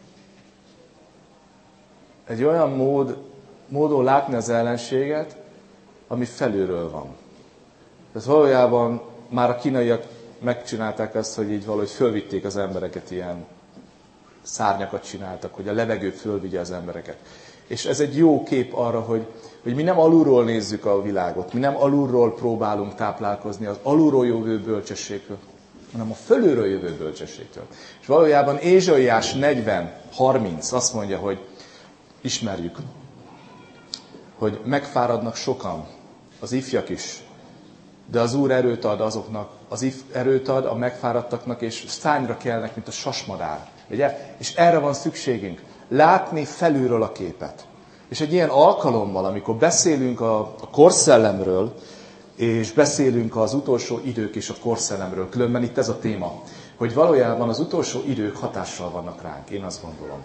módon látni az ellenséget, ami felülről van. Tehát valójában már a kínaiak megcsinálták azt, hogy így valahogy fölvitték az embereket, ilyen szárnyakat csináltak, hogy a levegő fölvigye az embereket. És ez egy jó kép arra, hogy mi nem alulról nézzük a világot, mi nem alulról próbálunk táplálkozni az alulról jövő bölcsességről, hanem a fölülről jövő bölcsességtől. És valójában Ézsaiás 40:30 azt mondja, hogy ismerjük, hogy megfáradnak sokan, az ifjak is, de az Úr erőt ad azoknak, erőt ad a megfáradtaknak, és szárnyra kelnek, mint a sasmadár. Ugye? És erre van szükségünk. Látni felülről a képet. És egy ilyen alkalommal, amikor beszélünk a korszellemről, és beszélünk az utolsó idők és a korszellemről, különben itt ez a téma, hogy valójában az utolsó idők hatással vannak ránk, én azt gondolom.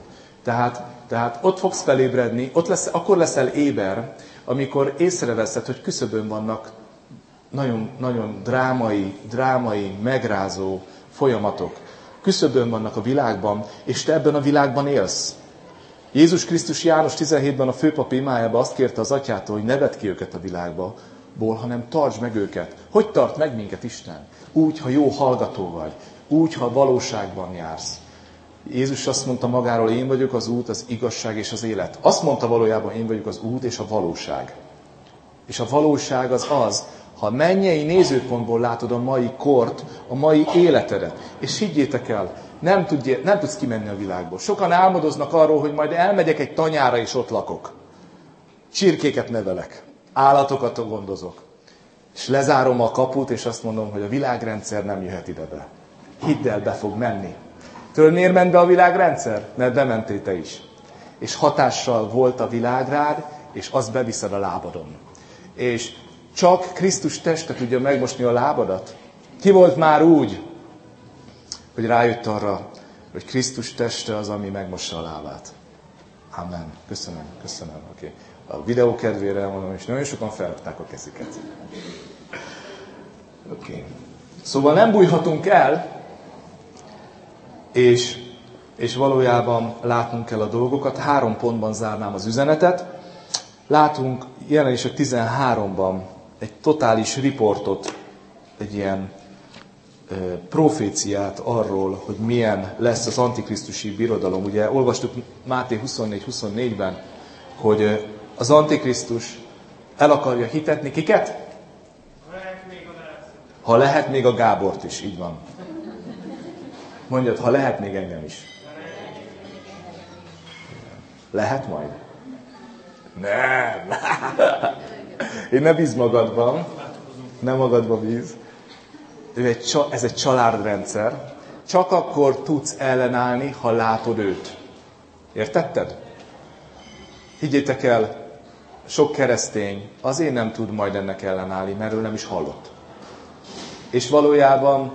Tehát ott fogsz felébredni, akkor leszel éber, amikor észreveszed, hogy küszöbön vannak nagyon, nagyon drámai, megrázó folyamatok. Küszöbön vannak a világban, és te ebben a világban élsz. Jézus Krisztus János 17-ben a főpap imájában azt kérte az atyától, hogy ne vedd ki őket a világból, hanem tartsd meg őket. Hogy tart meg minket Isten? Úgy, ha jó hallgató vagy. Úgy, ha valóságban jársz. Jézus azt mondta magáról, én vagyok az út, az igazság és az élet. Azt mondta valójában, én vagyok az út és a valóság. És a valóság az, ha mennyei nézőpontból látod a mai kort, a mai életedet. És higgyétek el, nem tudsz kimenni a világból. Sokan álmodoznak arról, hogy majd elmegyek egy tanyára és ott lakok. Csirkéket nevelek, állatokat gondozok. És lezárom a kaput, és azt mondom, hogy a világrendszer nem jöhet ide be. Hidd el, be fog menni. Tudod, miért ment be a világrendszer? Mert bementél te is. És hatással volt a világ rád, és azt beviszed a lábadon. És csak Krisztus teste tudja megmosni a lábadat. Ki volt már úgy, hogy rájött arra, hogy Krisztus teste az, ami megmossa a lábát. Amen. Köszönöm. Okay. A videó kedvére elmondom, és nagyon sokan felrakták a kezüket. Okay. Szóval nem bújhatunk el, és valójában látnunk kell a dolgokat. 3 pontban zárnám az üzenetet. Látunk jelenések 13-ban egy totális riportot, egy ilyen proféciát arról, hogy milyen lesz az antikrisztusi birodalom. Ugye olvastuk Máté 24-24-ben, hogy az antikrisztus el akarja hitetni kiket? Ha lehet még a Gábort is, így van. Mondjad, ha lehet még engem is. Lehet majd? Nem. Én ne bízz magadban. Nem magadba bíz. Ez egy családrendszer. Csak akkor tudsz ellenállni, ha látod őt. Értetted? Higgyétek el, sok keresztény azért nem tud majd ennek ellenállni, mert ő nem is hallott. És valójában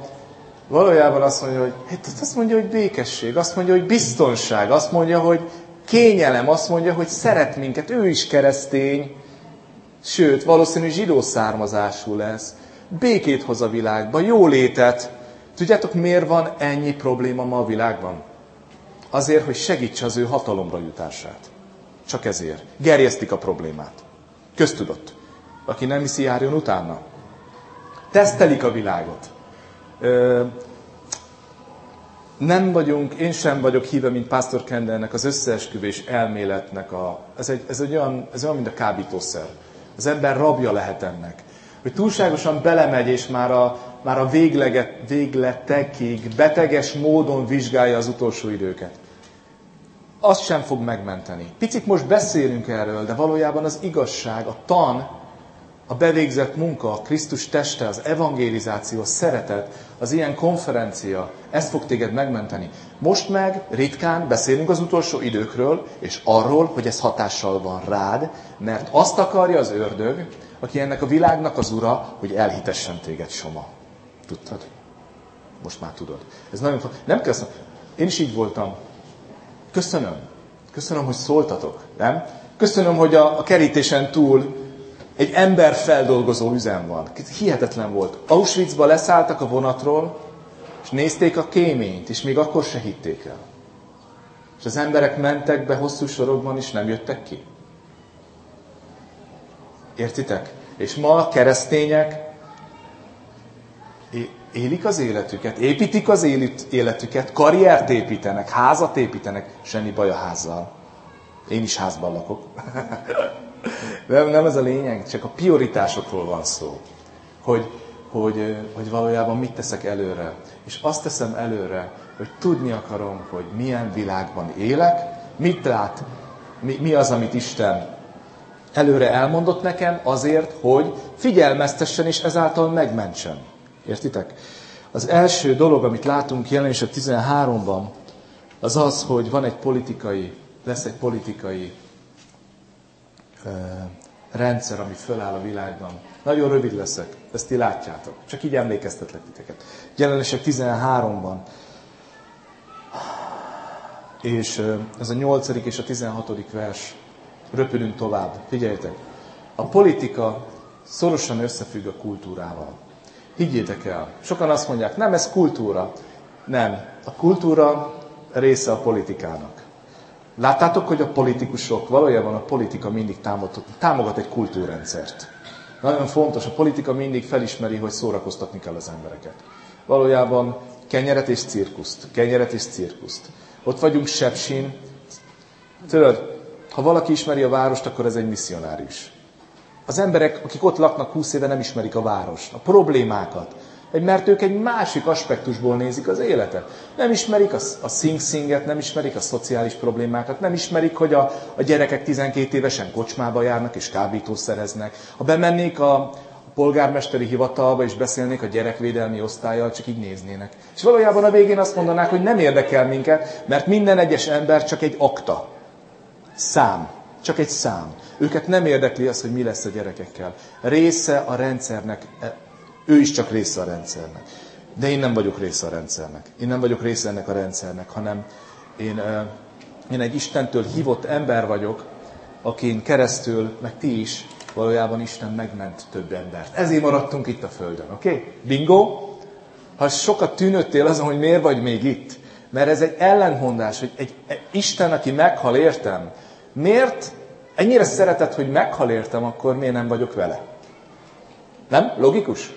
azt mondja, hogy békesség, azt mondja, hogy biztonság, azt mondja, hogy kényelem, azt mondja, hogy szeret minket, ő is keresztény, sőt, valószínűleg zsidó származású lesz, békét hoz a világba, jólétet. Tudjátok, miért van ennyi probléma ma a világban? Azért, hogy segítse az ő hatalomra jutását. Csak ezért. Gerjesztik a problémát. Köztudott. Aki nem hiszi, járjon utána. Tesztelik a világot. Én sem vagyok híve, mint Pásztor Kendelnek, az összeesküvés elméletnek. Ez olyan, mint a kábítószer. Az ember rabja lehet ennek. Hogy túlságosan belemegy, és már a végletekig beteges módon vizsgálja az utolsó időket. Azt sem fog megmenteni. Picit most beszélünk erről, de valójában az igazság, a tan, a bevégzett munka, a Krisztus teste, az evangelizáció, a szeretet, az ilyen konferencia, ezt fog téged megmenteni. Most meg ritkán beszélünk az utolsó időkről, és arról, hogy ez hatással van rád, mert azt akarja az ördög, aki ennek a világnak az ura, hogy elhitessen téged soma. Tudtad? Most már tudod. Ez nagyon nem kell. Én is így voltam. Köszönöm, hogy szóltatok, nem? Köszönöm, hogy a kerítésen túl egy emberfeldolgozó üzem van. Hihetetlen volt. Auschwitzba leszálltak a vonatról, és nézték a kéményt, és még akkor se hitték el. És az emberek mentek be hosszú sorokban, és nem jöttek ki. Értitek? És ma a keresztények élik az életüket, építik az életüket, karriert építenek, házat építenek, semmi baj a házzal. Én is házban lakok. Nem ez a lényeg, csak a prioritásokról van szó. Hogy valójában mit teszek előre. És azt teszem előre, hogy tudni akarom, hogy milyen világban élek, mit lát, mi az, amit Isten előre elmondott nekem azért, hogy figyelmeztessen és ezáltal megmentsen. Értitek? Az első dolog, amit látunk jelenések 13-ban, az az, hogy lesz egy politikai rendszer, ami föláll a világban. Nagyon rövid leszek, ezt ti látjátok. Csak így emlékeztetlek titeket. Jelenések 13-ban. És ez a 8. és a 16. vers. Röpülünk tovább. Figyeljetek! A politika szorosan összefügg a kultúrával. Higgyétek el! Sokan azt mondják, nem, ez kultúra. Nem. A kultúra része a politikának. Láttátok, hogy a politikusok, valójában a politika mindig támogat egy kultúrrendszert. Nagyon fontos, a politika mindig felismeri, hogy szórakoztatni kell az embereket. Valójában kenyeret és cirkuszt. Ott vagyunk Sepsin. Tudod, ha valaki ismeri a várost, akkor ez egy misszionárius. Az emberek, akik ott laknak 20 éve, nem ismerik a várost, a problémákat. Mert ők egy másik aspektusból nézik az életet. Nem ismerik a sing-singet, nem ismerik a szociális problémákat, nem ismerik, hogy a gyerekek 12 évesen kocsmába járnak és kábítószereznek. Ha bemennék a polgármesteri hivatalba és beszélnék a gyerekvédelmi osztállyal, csak így néznének. És valójában a végén azt mondanák, hogy nem érdekel minket, mert minden egyes ember csak egy akta. Szám. Csak egy szám. Őket nem érdekli az, hogy mi lesz a gyerekekkel. Része a rendszernek. Ő is csak része a rendszernek. De én nem vagyok része a rendszernek. Én nem vagyok része ennek a rendszernek, hanem én egy Istentől hívott ember vagyok, akin keresztül, meg ti is, valójában Isten megment több embert. Ezért maradtunk itt a Földön, oké? Bingo? Ha sokat tűnődtél azon, hogy miért vagy még itt, mert ez egy ellentmondás, hogy egy Isten, aki meghal értem, miért ennyire szereted, hogy meghal értem, akkor miért nem vagyok vele? Nem? Logikus?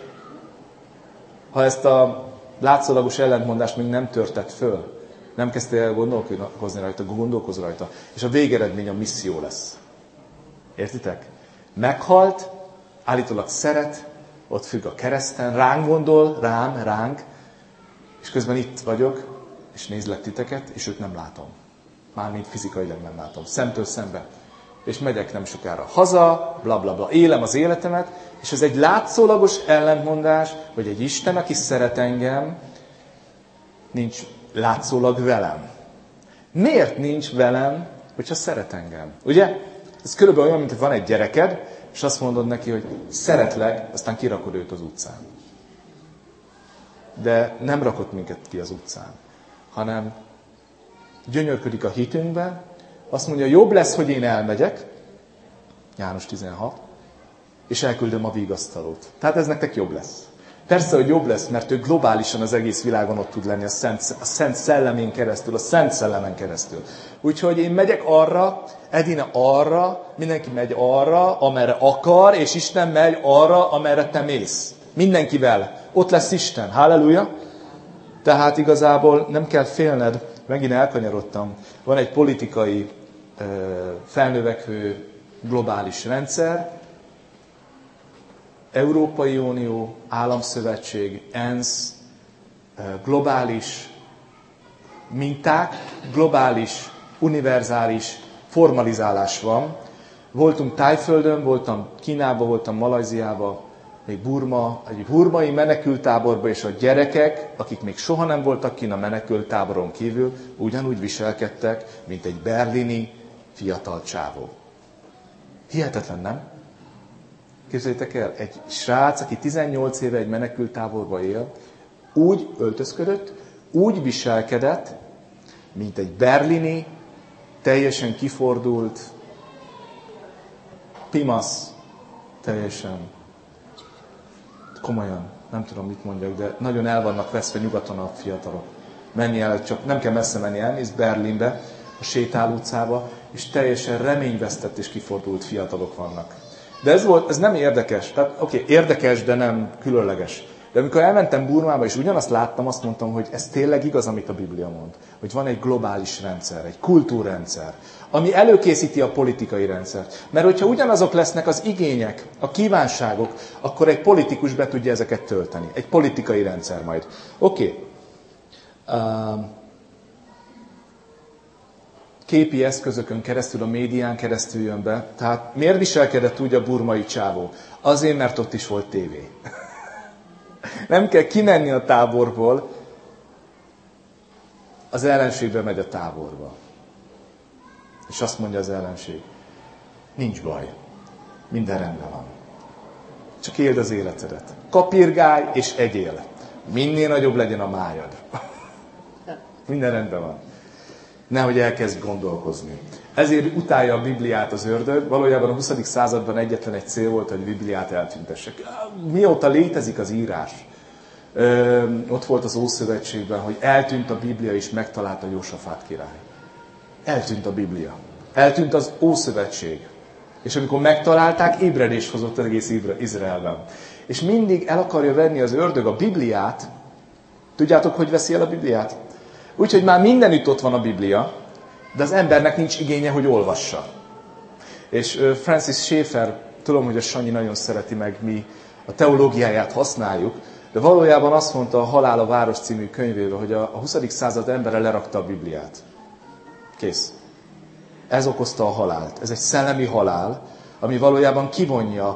Ha ezt a látszólagos ellentmondást még nem törted föl, nem kezdtél el gondolkozni rajta, és a végeredmény a misszió lesz. Értitek? Meghalt, állítólag szeret, ott függ a kereszten, ránk gondol, ránk, és közben itt vagyok, és nézlek titeket, és őt nem látom. Mármint fizikailag nem látom, szemtől szembe. És megyek nem sokára haza, bla, élem az életemet, és ez egy látszólagos ellentmondás, hogy egy Isten, aki szeret engem, nincs látszólag velem. Miért nincs velem, hogyha szeret engem? Ugye? Ez körülbelül olyan, mint hogy van egy gyereked, és azt mondod neki, hogy szeretlek, aztán kirakod őt az utcán. De nem rakott minket ki az utcán, hanem gyönyörködik a hitünkben, azt mondja, jobb lesz, hogy én elmegyek, János 16, és elküldöm a vigasztalót. Tehát ez nektek jobb lesz. Persze, hogy jobb lesz, mert ő globálisan az egész világon ott tud lenni a Szent Szellemén keresztül, a Szent Szellemen keresztül. Úgyhogy én megyek arra, Edina arra, mindenki megy arra, amerre akar, és Isten megy arra, amerre te mész. Mindenkivel. Ott lesz Isten. Halleluja! Tehát igazából nem kell félned, megint elkanyarodtam. Van egy politikai, felnövekvő globális rendszer, Európai Unió, Államszövetség, ENSZ, globális minták, globális, univerzális formalizálás van. Voltunk Tájföldön, voltam Kínában, voltam Malajziában, még egy burmai menekültáborban, és a gyerekek, akik még soha nem voltak kint a menekültáboron kívül, ugyanúgy viselkedtek, mint egy berlini fiatal csávó. Hihetetlen, nem? Képzeljétek el, egy srác, aki 18 éve egy menekültáborban él, úgy öltözködött, úgy viselkedett, mint egy berlini, teljesen kifordult, pimasz, teljesen, komolyan, nem tudom, mit mondjak, de nagyon el vannak veszve nyugaton a fiatalok. Menj el, csak nem kell messze menni, elmész Berlinbe, a Sétál utcába, és teljesen reményvesztett és kifordult fiatalok vannak. De ez nem érdekes. Tehát oké, érdekes, de nem különleges. De amikor elmentem Burmába, és ugyanazt láttam, azt mondtam, hogy ez tényleg igaz, amit a Biblia mond. Hogy van egy globális rendszer, egy kultúrrendszer, ami előkészíti a politikai rendszert. Mert hogyha ugyanazok lesznek az igények, a kívánságok, akkor egy politikus be tudja ezeket tölteni. Egy politikai rendszer majd. Oké. Képi eszközökön keresztül, a médián keresztül jön be. Tehát miért viselkedett úgy a burmai csávó? Azért, mert ott is volt tévé. Nem kell kimenni a táborból, az ellenségbe megy a táborba. És azt mondja az ellenség, nincs baj, minden rendben van. Csak éld az életedet. Kapirgálj és egyél. Minél nagyobb legyen a májad. Minden rendben van. Nehogy elkezd gondolkozni. Ezért utálja a Bibliát az ördög. Valójában a 20. században egyetlen egy cél volt, hogy a Bibliát eltüntessek. Mióta létezik az írás, ott volt az Ószövetségben, hogy eltűnt a Biblia és megtalálta Jósafát király. Eltűnt a Biblia. Eltűnt az Ószövetség. És amikor megtalálták, ébredést hozott az egész Izraelben. És mindig el akarja venni az ördög a Bibliát. Tudjátok, hogy veszi el a Bibliát? Úgyhogy már mindenütt ott van a Biblia, de az embernek nincs igénye, hogy olvassa. És Francis Schaeffer, tudom, hogy a Sanyi nagyon szereti, meg mi a teológiáját használjuk, de valójában azt mondta a Halál a város című könyvében, hogy a 20. század embere lerakta a Bibliát. Kész. Ez okozta a halált. Ez egy szellemi halál, ami valójában kivonja,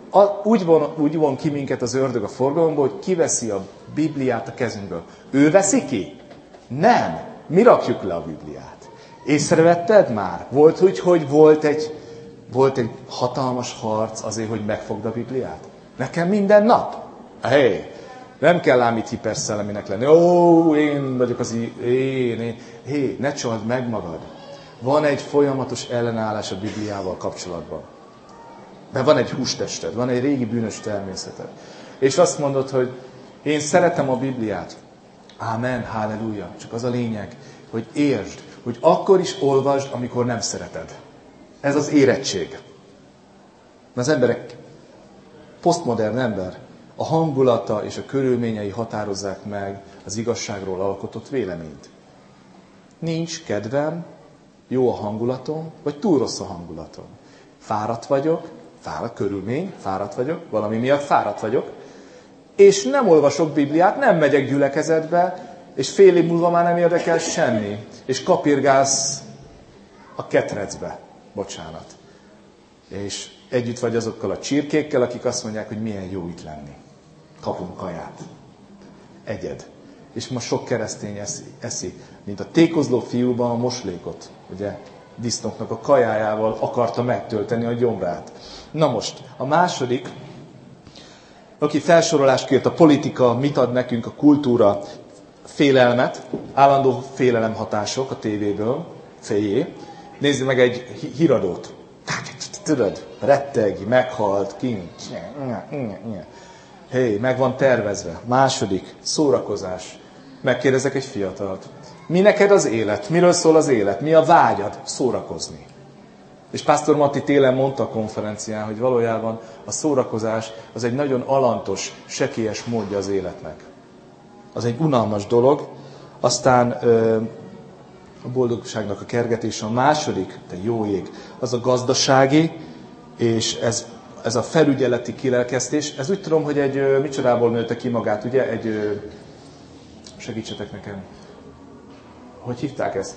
úgy von ki minket az ördög a forgalomból, hogy kiveszi a Bibliát a kezünkből. Ő veszi ki? Nem. Mi rakjuk le a Bibliát. Észrevetted már? Volt úgy, hogy volt egy hatalmas harc azért, hogy megfogd a Bibliát? Nekem minden nap. Hé, nem kell ám itt hiperszelleminek lenni. Ó, én vagyok az én. Hé, ne csald meg magad. Van egy folyamatos ellenállás a Bibliával kapcsolatban. Mert van egy hústested, van egy régi bűnös természeted. És azt mondod, hogy én szeretem a Bibliát. Ámen, halleluja. Csak az a lényeg, hogy értsd, hogy akkor is olvasd, amikor nem szereted. Ez az érettség. Az emberek, posztmodern ember, a hangulata és a körülményei határozzák meg az igazságról alkotott véleményt. Nincs kedvem, jó a hangulatom, vagy túl rossz a hangulatom. Fáradt vagyok, fáradt vagyok, valami miatt fáradt vagyok, és nem olvasok Bibliát, nem megyek gyülekezetbe, és fél év múlva már nem érdekel semmi, és kapirgálsz a ketrecbe, bocsánat. És együtt vagy azokkal a csirkékkel, akik azt mondják, hogy milyen jó itt lenni. Kapunk kaját. Egyed. És ma sok keresztény eszi, mint a tékozló fiúban a moslékot, ugye? Disznóknak a kajájával akarta megtölteni a gyomrát. Na most, a második, aki felsorolást kért, a politika, mit ad nekünk, a kultúra, félelmet, állandó félelemhatások a tévéből, féljé. Nézd meg egy híradót. Tudod, retteg, meghalt, kint. Hé, meg van tervezve. Második, szórakozás. Megkérdezek egy fiatalt. Mi neked az élet? Miről szól az élet? Mi a vágyad? Szórakozni. És Pásztor Matti télen mondta a konferencián, hogy valójában a szórakozás az egy nagyon alantos, sekélyes módja az életnek. Az egy unalmas dolog. Aztán a boldogságnak a kergetése a második, de jó ég, az a gazdasági, és ez a felügyeleti kilelkesztés. Ez úgy tudom, hogy egy micsodából nőtte ki magát, ugye? Segítsetek nekem. Hogy hívták ezt?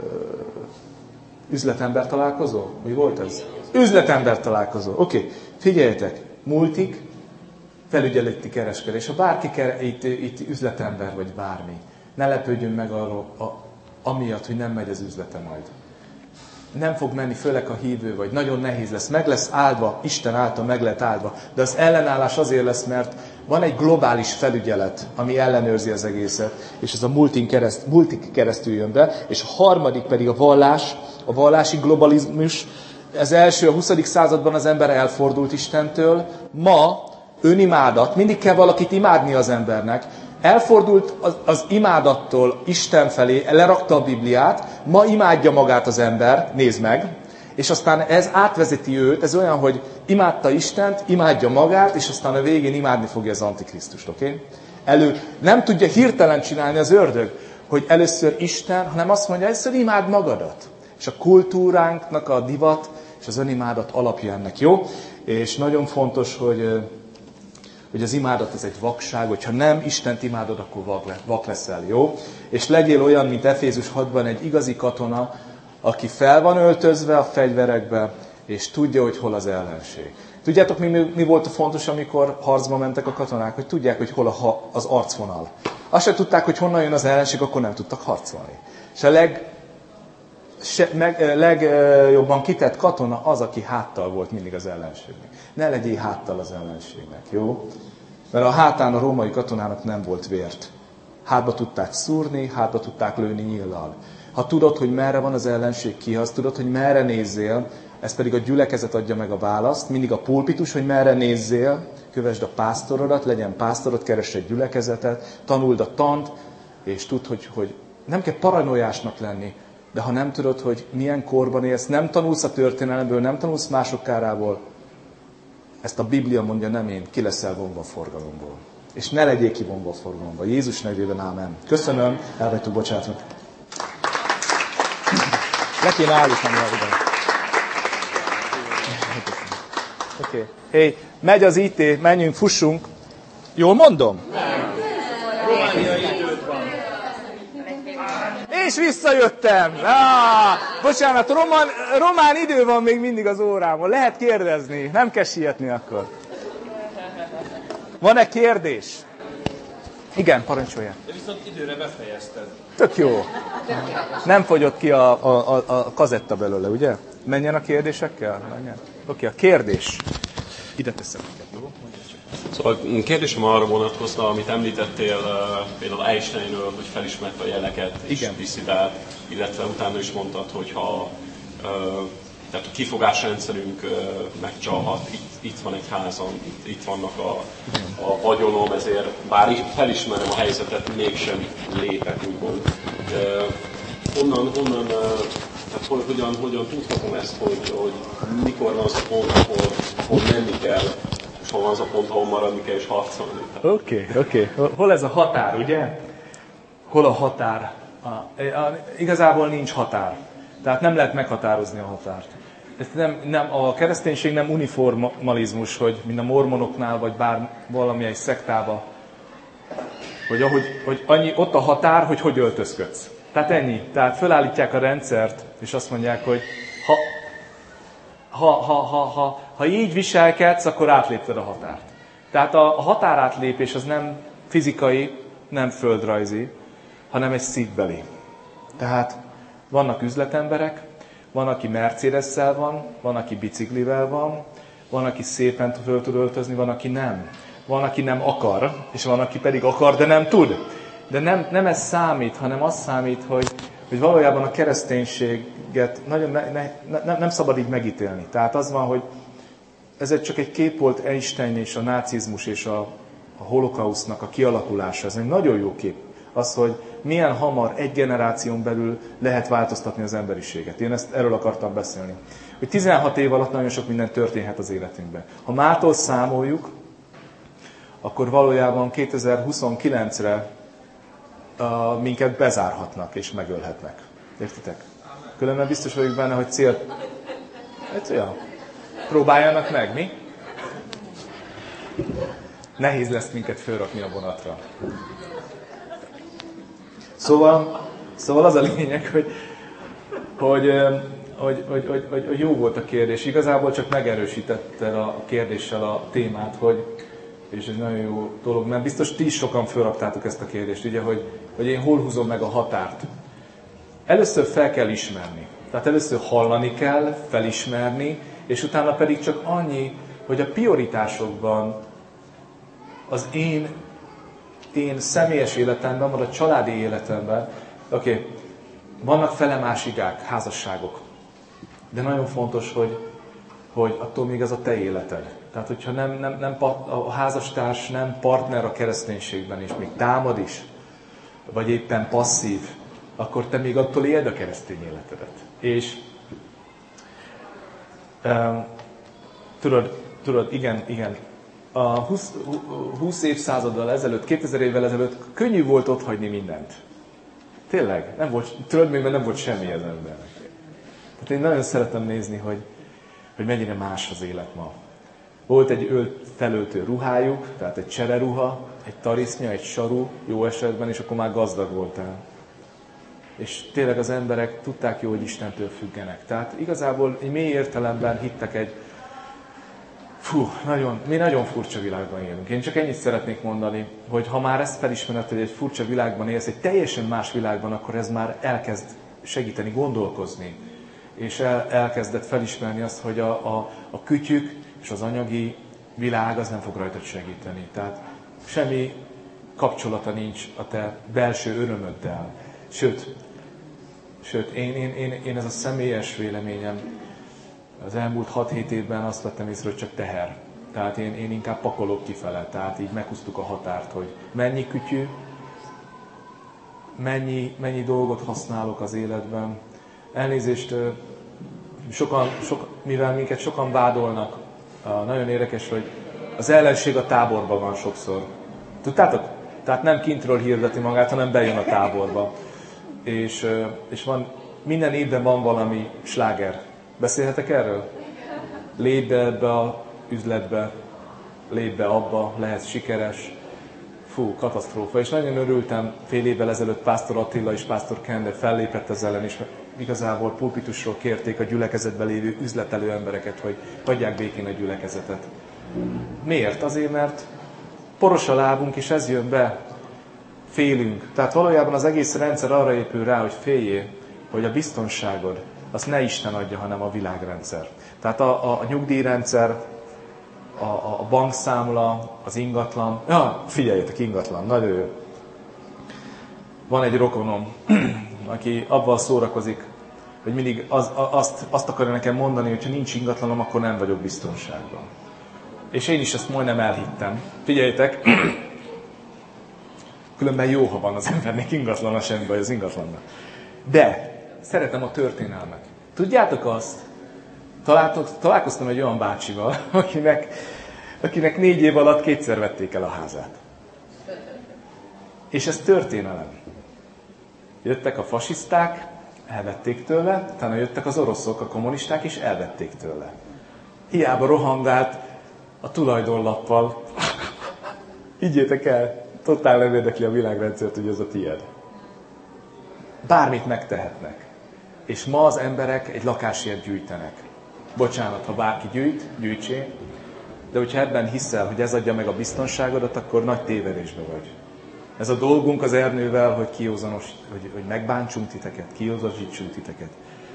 Üzletember találkozó? Mi volt ez? Üzletember találkozó. Oké. Figyeljetek, multik, felügyeleti kereskedés. Ha bárki itt üzletember vagy bármi, ne lepődjön meg arról, amiatt, hogy nem megy az üzlete majd. Nem fog menni, főleg a hívő vagy. Nagyon nehéz lesz. Meg lesz áldva, Isten által meg lehet áldva. De az ellenállás azért lesz, mert van egy globális felügyelet, ami ellenőrzi az egészet, és ez a multik keresztül jön be, és a harmadik pedig a vallás, a vallási globalizmus. Ez első, a 20. században az ember elfordult Istentől. Ma önimádat, mindig kell valakit imádni az embernek. Elfordult az imádattól Isten felé, lerakta a Bibliát, ma imádja magát az ember, nézd meg, és aztán ez átvezeti őt, ez olyan, hogy imádta Istent, imádja magát, és aztán a végén imádni fogja az Antikrisztust, oké? Nem tudja hirtelen csinálni az ördög, hogy először Isten, hanem azt mondja, először imád magadat. És a kultúránknak a divat és az önimádat alapja ennek, jó? És nagyon fontos, hogy az imádat ez egy vakság, hogyha nem Istent imádod, akkor vak leszel, jó? És legyél olyan, mint Efézus 6-ban egy igazi katona, aki fel van öltözve a fegyverekbe, és tudja, hogy hol az ellenség. Tudjátok, mi volt a fontos, amikor harcba mentek a katonák? Hogy tudják, hogy hol az arcvonal. Azt se tudták, hogy honnan jön az ellenség, akkor nem tudtak harcolni. És a legjobban kitett katona az, aki háttal volt mindig az ellenségnek. Ne legyél háttal az ellenségnek, jó? Mert a hátán a római katonának nem volt vért. Hátba tudták szúrni, hátba tudták lőni nyíllal. Ha tudod, hogy merre van az ellenség, kihasz, tudod, hogy merre nézzél, ez pedig a gyülekezet adja meg a választ, mindig a pulpitus, hogy merre nézzél, kövesd a pásztorodat, legyen pásztorod, keresd egy gyülekezetet, tanuld a tant, és tudd, hogy nem kell paranoiásnak lenni, de ha nem tudod, hogy milyen korban élsz, nem tanulsz a történelemből, nem tanulsz mások kárából, ezt a Biblia mondja, nem én, ki leszel vonva a forgalomból. És ne legyél kivonva a forgalomba. Jézus nevében, ámen. Köszönöm, elvettük, bocsánatot. Le kéne állítani a ide. Oké. Hey, megy az IT, menjünk, fussunk. Jól mondom? És visszajöttem. Bocsánat, román idő van még mindig az órámon. Lehet kérdezni, nem kell sietni akkor. Van-e kérdés? Igen, parancsolja. De viszont időre befejezted. Tök jó. Nem fogyott ki a kazetta belőle, ugye? Menjen a kérdésekkel? Menjen. Oké, a kérdés. Ide teszem minket, jó? Szóval kérdésem arra vonatkozna, amit említettél például Einsteinről, hogy felismerte a jeleket és diszidált, illetve utána is mondtad, hogy ha tehát a kifogásrendszerünk megcsalhat, itt van egy házam, itt vannak a vagyonom, ezért bár felismerem a helyzetet, mégsem lépek, úgymond. Onnan tehát hogyan tudhatom ezt, hogy mikor van az a pont, ahol menni kell, és hol van az a pont, ahol maradni kell, és harcolni. Oké. Hol ez a határ, ugye? Hol a határ? Igazából nincs határ. Tehát nem lehet meghatározni a határt. Ez a kereszténység nem uniformalizmus, hogy mint a mormonoknál, vagy bár valamilyen szektában, hogy annyi, ott a határ, hogy öltözködsz. Tehát ennyi. Tehát fölállítják a rendszert, és azt mondják, hogy ha így viselkedsz, akkor átlépted a határt. Tehát a határátlépés az nem fizikai, nem földrajzi, hanem egy szívbeli. Tehát vannak üzletemberek, van, aki Mercedes-szel van, aki biciklivel van, aki szépen föl tud öltözni, van, aki nem. Van, aki nem akar, és van, aki pedig akar, de nem tud. De nem ez számít, hanem az számít, hogy valójában a kereszténységet nagyon nem szabad így megítélni. Tehát az van, hogy ez csak egy kép volt Einstein és a nácizmus és a holokausznak a kialakulása. Ez egy nagyon jó kép. Az, hogy milyen hamar egy generáción belül lehet változtatni az emberiséget. Én erről akartam beszélni. Hogy 16 év alatt nagyon sok minden történhet az életünkben. Ha mától számoljuk, akkor valójában 2029-re minket bezárhatnak és megölhetnek. Értitek? Különben biztos vagyok benne, hogy Hát olyan. Próbáljanak meg, mi? Nehéz lesz minket fölrakni a vonatra. Szóval az a lényeg, hogy jó volt a kérdés. Igazából csak megerősítette a kérdéssel a témát, és ez nagyon jó dolog, mert biztos ti is sokan fölraktátok ezt a kérdést, ugye, hogy én hol húzom meg a határt. Először fel kell ismerni. Tehát először hallani kell, felismerni, és utána pedig csak annyi, hogy a prioritásokban az én személyes életemben, vagy a családi életemben, vannak felemás igák, házasságok. De nagyon fontos, hogy attól még ez a te életed. Tehát, hogyha a házastárs nem partner a kereszténységben, és még támad is, vagy éppen passzív, akkor te még attól éld a keresztény életedet. És tudod, igen, a 20 évszázaddal ezelőtt, 2000 évvel ezelőtt könnyű volt otthagyni mindent. Tényleg, nem volt semmi az embernek. Tehát én nagyon szeretem nézni, hogy mennyire más az élet ma. Volt egy felöltő ruhájuk, tehát egy csereruha, egy tarisznya, egy saru, jó esetben, és akkor már gazdag voltál. És tényleg az emberek tudták jó, hogy Istentől függenek. Tehát igazából egy mély értelemben hittek mi nagyon furcsa világban élünk. Én csak ennyit szeretnék mondani, hogy ha már ezt felismered, hogy egy furcsa világban élsz, egy teljesen más világban, akkor ez már elkezd segíteni, gondolkozni. És elkezdett felismerni azt, hogy a kütyük és az anyagi világ az nem fog rajtad segíteni. Tehát semmi kapcsolata nincs a te belső örömöddel. Sőt, Sőt, én ez a személyes véleményem, az elmúlt 6-7 évben azt vettem észre, hogy csak teher. Tehát én inkább pakolok kifele. Tehát így meghúztuk a határt, hogy mennyi kütyű, mennyi dolgot használok az életben. Elnézést, mivel minket sokan vádolnak, nagyon érdekes, hogy az ellenség a táborban van sokszor. Tudtátok? Tehát nem kintről hirdeti magát, hanem bejön a táborba. És minden évben van valami sláger. Beszélhetek erről? Lépj be ebbe a üzletbe, lépj be abba, lehetsz sikeres. Fú, katasztrófa. És nagyon örültem, fél évvel ezelőtt Pásztor Attila és Pásztor Kende fellépett ez ellen, és igazából pulpitusról kérték a gyülekezetben lévő üzletelő embereket, hogy hagyják békén a gyülekezetet. Miért? Azért, mert poros a lábunk, és ez jön be. Félünk. Tehát valójában az egész rendszer arra épül rá, hogy féljél, hogy a biztonságod, azt ne Isten adja, hanem a világrendszer. Tehát a nyugdíjrendszer, a bankszámla, az ingatlan. Ja, figyeljetek, ingatlan, nagyon jó. Van egy rokonom, aki abban szórakozik, hogy mindig azt akarja nekem mondani, hogy ha nincs ingatlanom, akkor nem vagyok biztonságban. És én is ezt majdnem elhittem. Figyeljetek, különben jó, ha van az embernek ingatlana, semmi baj az ingatlannal. De szeretem a történelmet. Tudjátok azt, találkoztam egy olyan bácsival, akinek 4 év alatt 2-szer vették el a házát. És ez történelem. Jöttek a fasiszták, elvették tőle, utána jöttek az oroszok, a kommunisták, és elvették tőle. Hiába rohangált a tulajdonlappal. Higgyétek el, totál nem érdekli a világrendszert, hogy ez a tied. Bármit megtehetnek. És ma az emberek egy lakásért gyűjtenek. Bocsánat, ha bárki gyűjtsél, de hogyha ebben hiszel, hogy ez adja meg a biztonságodat, akkor nagy tévedésbe vagy. Ez a dolgunk az Ernővel, hogy hogy megbántsunk titeket, kiózasítsunk titeket.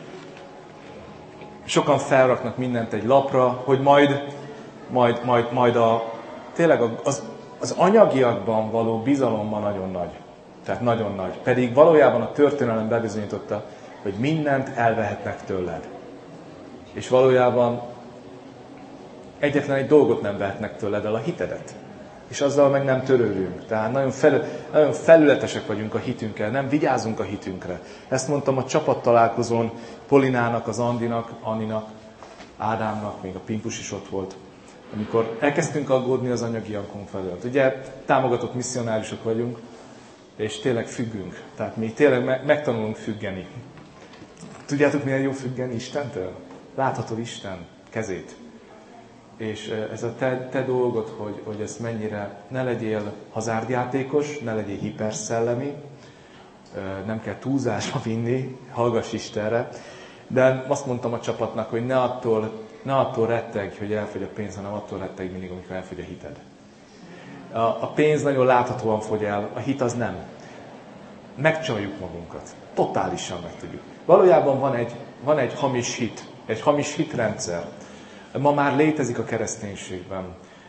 Sokan felraknak mindent egy lapra, hogy majd tényleg az anyagiakban való bizalommal nagyon nagy. Tehát nagyon nagy. Pedig valójában a történelem bebizonyította, hogy mindent elvehetnek tőled. És valójában egyetlen egy dolgot nem vehetnek tőled el, a hitedet. És azzal meg nem törődünk. Tehát nagyon felületesek vagyunk a hitünkkel, nem vigyázunk a hitünkre. Ezt mondtam a csapattalálkozón Polinának, az Anninak, Ádámnak, még a Pimpus is ott volt. Amikor elkezdtünk aggódni az anyagiakon felől. Ugye támogatott misszionárisok vagyunk, és tényleg függünk. Tehát mi tényleg megtanulunk függeni. Tudjátok, milyen jó függeni Istentől? Láthatod Isten kezét. És ez a te dolgod, hogy ezt mennyire ne legyél hazárdjátékos, ne legyél hiperszellemi, nem kell túlzásba vinni, hallgass Istenre. De azt mondtam a csapatnak, hogy ne attól retteg, hogy elfogy a pénz, hanem attól retteg mindig, amikor elfogy a hited. A pénz nagyon láthatóan fogy el, a hit az nem. Megcsaljuk magunkat. Totálisan megtudjuk. Valójában van egy hamis hit, egy hamis hitrendszer. Ma már létezik a kereszténységben.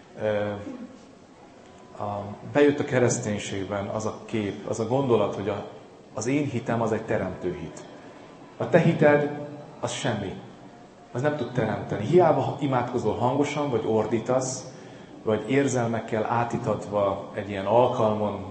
Bejött a kereszténységben az a kép, az a gondolat, hogy az én hitem az egy teremtő hit. A te hited az semmi. Az nem tud teremteni. Hiába imádkozol hangosan, vagy ordítasz, vagy érzelmekkel átítatva egy ilyen alkalmon,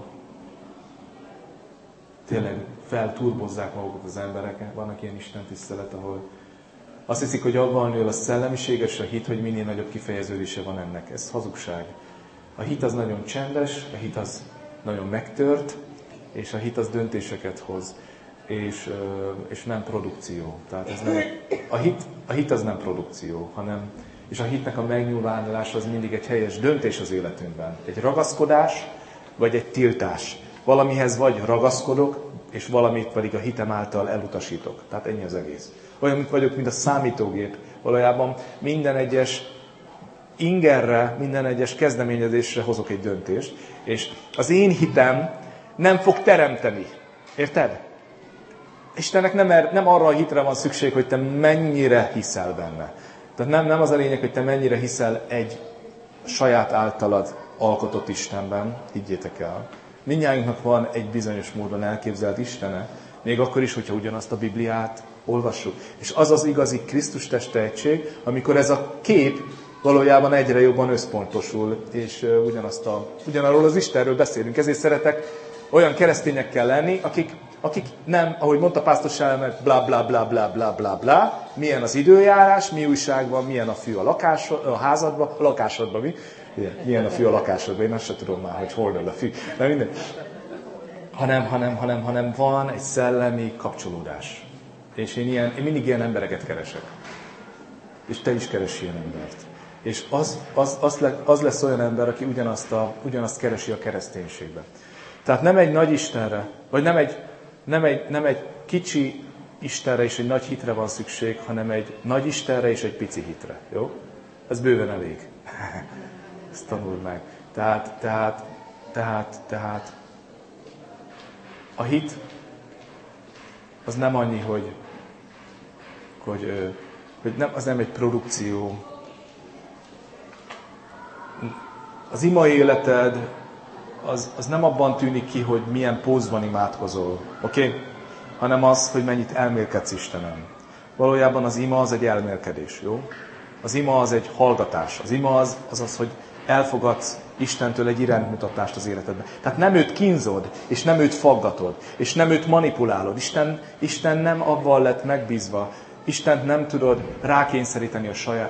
tényleg felturbozzák magukat az emberek. Vannak ilyen istentisztelet, ahol azt hiszik, hogy abban nő a szellemiség és a hit, hogy minél nagyobb kifejeződése van ennek. Ez hazugság. A hit az nagyon csendes, a hit az nagyon megtört, és a hit az döntéseket hoz, és nem produkció. Tehát ez nem, a hit az nem produkció, és a hitnek a megnyilvánulása az mindig egy helyes döntés az életünkben. Egy ragaszkodás, vagy egy tiltás. Valamihez vagy ragaszkodok, és valamit pedig a hitem által elutasítok. Tehát ennyi az egész. Olyan vagyok, mint a számítógép. Valójában minden egyes ingerre, minden egyes kezdeményezésre hozok egy döntést, és az én hitem nem fog teremteni. Érted? Istennek nem arra a hitre van szükség, hogy te mennyire hiszel benne. Tehát nem az a lényeg, hogy te mennyire hiszel egy saját általad alkotott Istenben, higgyétek el. Mindnyájunknak van egy bizonyos módon elképzelt Istene, Még akkor is, hogyha ugyanazt a Bibliát olvassuk. És az az igazi Krisztus teste egység, amikor ez a kép valójában egyre jobban összpontosul, és ugyanarról az Istenről beszélünk. Ezért szeretek olyan keresztényekkel lenni, akik nem, ahogy mondta Pásztor Sámer, bla bla bla bla bla bla bla, milyen az időjárás, mi újság van, milyen a fű a házadban, a lakásodban, mi? Milyen a fű a lakásodban, én azt sem tudom már, hogy hol dől a fű. De minden. Hanem van egy szellemi kapcsolódás. És én mindig ilyen embereket keresek. És te is keres ilyen embert. És az lesz olyan ember, aki ugyanazt keresi a kereszténységben. Tehát nem egy nagy Istenre, vagy nem egy kicsi Istenre és egy nagy hitre van szükség, hanem egy nagy Istenre és egy pici hitre. Jó? Ez bőven elég. Ezt tanuld meg. Tehát a hit az nem annyi, hogy az nem egy produkció. Az ima életed az nem abban tűnik ki, hogy milyen pózban imádkozol, oké? Hanem az, hogy mennyit elmélkedsz Istenem. Valójában az ima az egy elmélkedés, jó? Az ima az egy hallgatás. Az ima az, hogy elfogadsz Istentől egy iránymutatást az életedben. Tehát nem őt kínzod, és nem őt faggatod, és nem őt manipulálod. Isten nem abban lett megbízva. Istenre nem tudod rákényszeríteni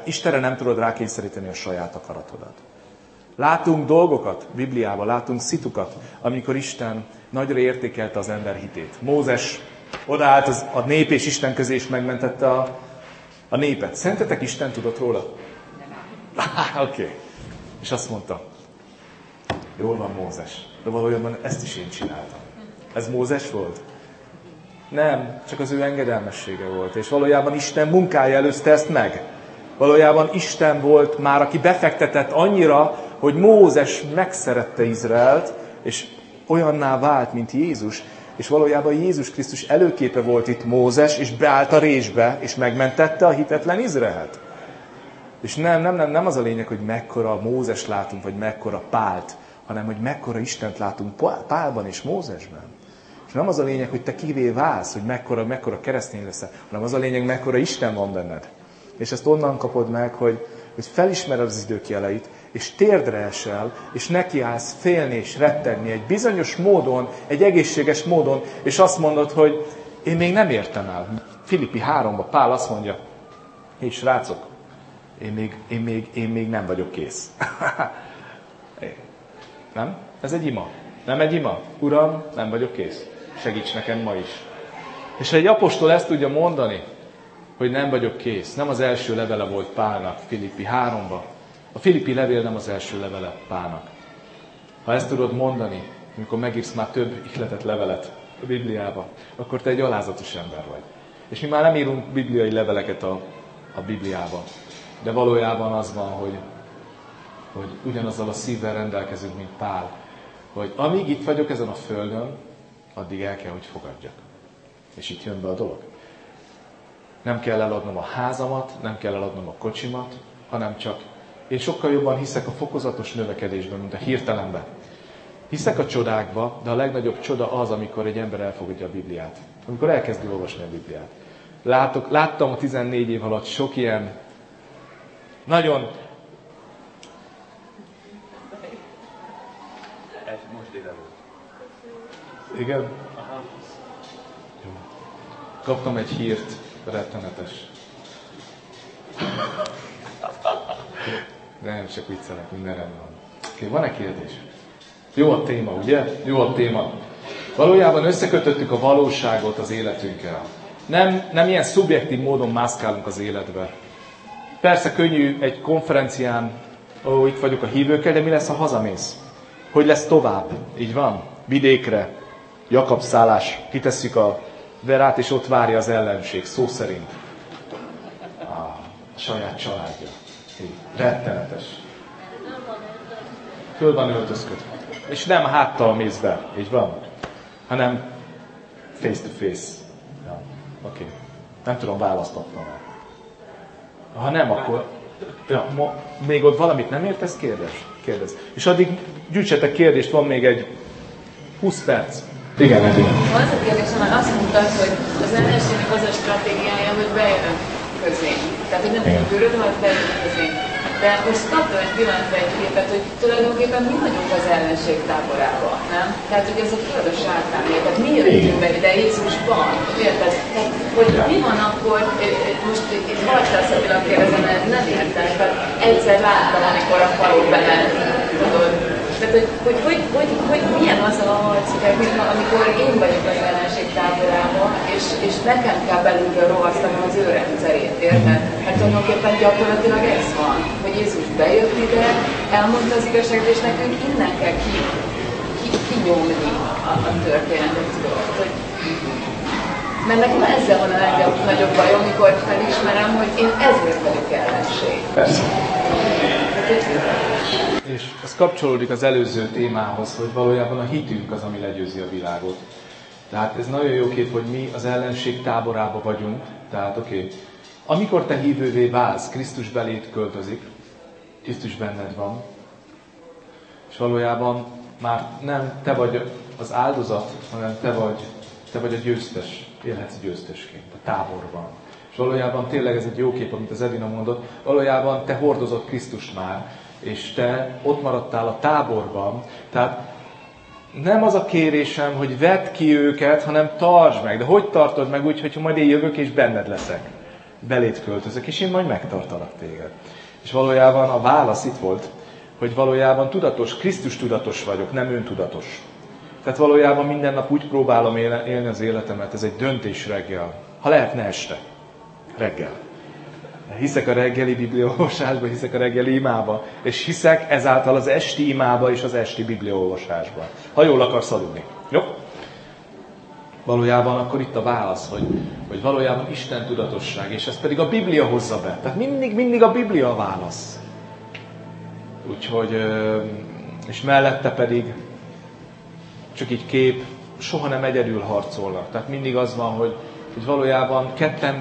a saját akaratodat. Látunk dolgokat Bibliában, látunk szitukat, amikor Isten nagyra értékelte az ember hitét. Mózes odaállt a nép és Isten közé, és megmentette a népet. Szerintetek Isten tudott róla? Oké. És azt mondta, jól van Mózes, de valójában ezt is én csináltam. Ez Mózes volt? Nem, csak az ő engedelmessége volt. És valójában Isten munkája előzte ezt meg. Valójában Isten volt már, aki befektetett annyira, hogy Mózes megszerette Izraelt, és olyanná vált, mint Jézus. És valójában Jézus Krisztus előképe volt itt Mózes, és beállt a résbe, és megmentette a hitetlen Izraelt. És nem az a lényeg, hogy mekkora Mózes látunk, vagy mekkora Pált, hanem hogy mekkora Istent látunk Pálban és Mózesben. És nem az a lényeg, hogy te kivé válsz, hogy mekkora keresztény leszel, hanem az a lényeg, mekkora Isten van benned. És ezt onnan kapod meg, hogy felismered az idők jeleit, és térdre esel, és nekiállsz félni és rettegni egy bizonyos módon, egy egészséges módon, és azt mondod, hogy én még nem értem el. Filippi 3-ban Pál azt mondja, hé srácok, én még nem vagyok kész. Nem? Ez egy ima. Nem egy ima? Uram, nem vagyok kész. Segíts nekem ma is. És ha egy apostol ezt tudja mondani, hogy nem vagyok kész, nem az első levele volt Pálnak, Filippi 3-ban. A Filippi levél nem az első levele Pálnak. Ha ezt tudod mondani, amikor megírsz már több ihletett levelet a Bibliába, akkor te egy alázatos ember vagy. És mi már nem írunk bibliai leveleket a Bibliába. De valójában az van, hogy ugyanazzal a szívvel rendelkezünk, mint Pál, hogy amíg itt vagyok ezen a földön, addig el kell, hogy fogadjak. És itt jön be a dolog. Nem kell eladnom a házamat, nem kell eladnom a kocsimat, hanem csak én sokkal jobban hiszek a fokozatos növekedésben, mint a hirtelenben. Hiszek a csodákba, de a legnagyobb csoda az, amikor egy ember elfogadja a Bibliát. Amikor elkezdi olvasni a Bibliát. Láttam a 14 év alatt sok ilyen nagyon... Ez most délelőtt. Igen? Aha. Jó. Kaptam egy hírt, rettenetes. Nem, csak viccelek, minden rendben van. Okay, van-e kérdés? Jó a téma, ugye? Jó a téma. Valójában összekötöttük a valóságot az életünkkel. Nem ilyen szubjektív módon mászkálunk az életbe. Persze könnyű egy konferencián, itt vagyok a hívőkkel, de mi lesz, ha hazamész? Hogy lesz tovább? Így van? Vidékre, Jakab szállás, kitesszük a verát, és ott várja az ellenség, szó szerint. A saját családja. Rettenetes. Föl van öltözködve. És nem háttal mész be, így van? Hanem face to face. Ja, oké. Nem tudom, választatnom el. Ha nem, akkor... Ja, még ott valamit nem értesz? Kérdez. És addig gyűjtsetek kérdést, van még egy 20 perc. Igen, Edina. Az a kérdésem, mert azt mondtad, hogy az ellenségnek az a stratégiája, hogy bejön közénk. Tehát, hogy nem tudjuk görög, hanem bejön közénk. De most kaptam egy pillanatra egy képet, hogy tulajdonképpen mi vagyunk az ellenség táborában, nem? Tehát, hogy ez a föld a sátánné. Tehát mi jöttünk be ide Jézusban. Érted? Hogy mi van akkor, most itt valószínűleg kérdezem, mert nem értem. Tehát egyszer láttam, amikor a falu bement, tudod. Tehát, hogy milyen az a harc, amikor én vagyok az ellenség táborában, és nekem kell belülről rovasztani az ő rendszerét, érted? Hát tulajdonképpen gyakorlatilag ez van, hogy Jézus bejött ide, elmondta az igazságot, és nekünk innen kell kinyomni a történetet, tudod. Mert nekem ezzel van a legnagyobb bajom, amikor felismerem, hogy én ezért vagyok ellenség. Persze. És ez kapcsolódik az előző témához, hogy valójában a hitünk az, ami legyőzi a világot. Tehát ez nagyon jó kép, hogy mi az ellenség táborába vagyunk. Tehát amikor te hívővé válsz, Krisztus beléd költözik, Krisztus benned van, és valójában már nem te vagy az áldozat, hanem te vagy a győztes, élhetsz győztesként a táborban. És valójában tényleg ez egy jó kép, amit az Edina mondott, valójában te hordozott Krisztust már, és te ott maradtál a táborban. Tehát nem az a kérésem, hogy vedd ki őket, hanem tartsd meg. De hogy tartod meg úgy, hogyha majd én jövök és benned leszek? Beléd költözök, és én majd megtartalak téged. És valójában a válasz itt volt, hogy valójában Krisztus tudatos vagyok, nem öntudatos. Tehát valójában minden nap úgy próbálom élni az életemet, ez egy döntés reggel. Ha lehetne este. Reggel. Hiszek a reggeli bibliaolvasásba, hiszek a reggeli imába, és hiszek ezáltal az esti imába és az esti bibliaolvasásba. Ha jól akarsz aludni. Jó? Valójában akkor itt a válasz, hogy valójában Isten tudatosság, és ezt pedig a Biblia hozza be. Tehát mindig a Biblia a válasz. Úgyhogy, és mellette pedig csak így kép, soha nem egyedül harcolnak. Tehát mindig az van, hogy valójában ketten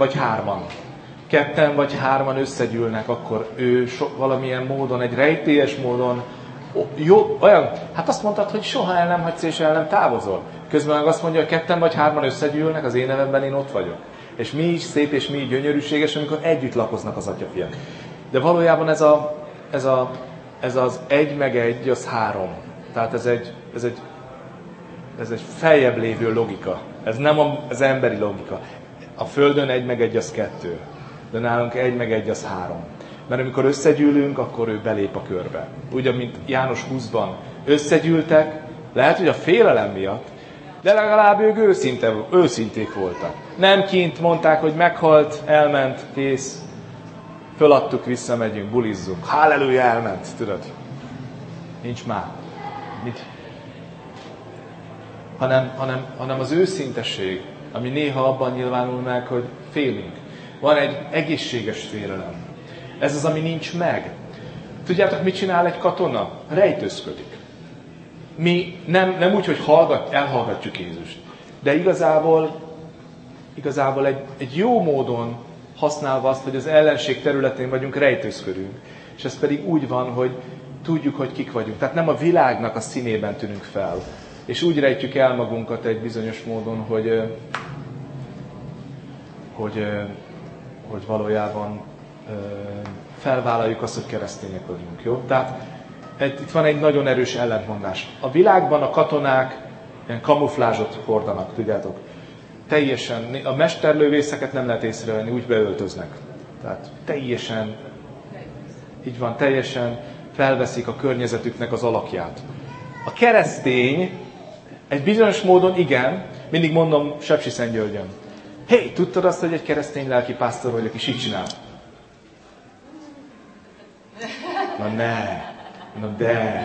vagy hárman összegyűlnek, akkor ő valamilyen módon, egy rejtélyes módon, jó, olyan, hát azt mondtad, hogy soha el nem hagysz és el nem távozol. Közben meg azt mondja, hogy ketten vagy hárman összegyűlnek, az én nevemben én ott vagyok. És mi is szép és mi is gyönyörűséges, amikor együtt lakoznak az atyafiak. De valójában ez az 1 meg 1, az 3. Tehát ez egy feljebb lévő logika. Ez nem az emberi logika. A Földön 1 meg 1 az 2. De nálunk 1 meg 1 az 3. Mert amikor összegyűlünk, akkor ő belép a körbe. Ugyan, mint János 20-ban összegyűltek, lehet, hogy a félelem miatt, de legalább ők őszinték voltak. Nem kint mondták, hogy meghalt, elment, kész, föladtuk, visszamegyünk, bulizzunk. Halleluja, elment, tudod. Nincs már. Mit? Hanem az őszintesség, ami néha abban nyilvánul meg, hogy félünk. Van egy egészséges félelem. Ez az, ami nincs meg. Tudjátok, mit csinál egy katona? Rejtőzködik. Mi nem úgy, hogy elhallgatjuk Jézust. De igazából egy jó módon használva azt, hogy az ellenség területén vagyunk, rejtőzködünk. És ez pedig úgy van, hogy tudjuk, hogy kik vagyunk. Tehát nem a világnak a színében tűnünk fel. És úgy rejtjük el magunkat egy bizonyos módon, hogy valójában felvállaljuk azt, hogy keresztények vagyunk. Jó? Tehát itt van egy nagyon erős ellentmondás. A világban a katonák ilyen kamuflázsot hordanak, tudjátok. Teljesen, a mesterlövészeket nem lehet észrevenni, úgy beöltöznek. Tehát teljesen, így van, teljesen felveszik a környezetüknek az alakját. A keresztény egy bizonyos módon igen, mindig mondom Sepsiszentgyörgyön. Hé, tudtad azt, hogy egy keresztény lelkipásztor vagyok, és így csinál? Na ne, mondom,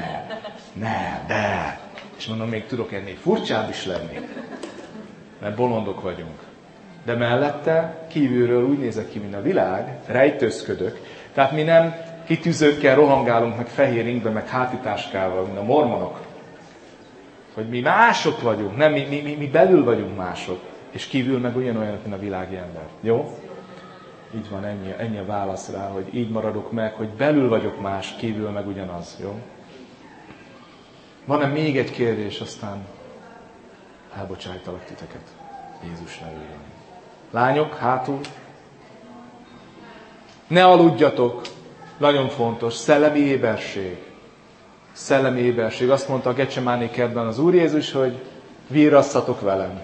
de. És mondom, még tudok ennél furcsább is lenni. Mert bolondok vagyunk. De mellette kívülről úgy nézek ki, mint a világ, rejtőzködök. Tehát mi nem kitűzőkkel rohangálunk, meg fehér ingbe, meg hátitáskával, mint a mormonok. Hogy mi mások vagyunk, nem, mi belül vagyunk mások. És kívül meg ugyanolyanok, mint a világi ember. Jó? Így van, ennyi a válasz rá, hogy így maradok meg, hogy belül vagyok más, kívül meg ugyanaz. Jó? Van-e még egy kérdés, aztán elbocsájtalak titeket. Jézus nevében. Lányok, hátul. Ne aludjatok. Nagyon fontos. Szellemi éberség. Szellemi éberség. Azt mondta a Gecsemáné kertben az Úr Jézus, hogy virrasszatok velem.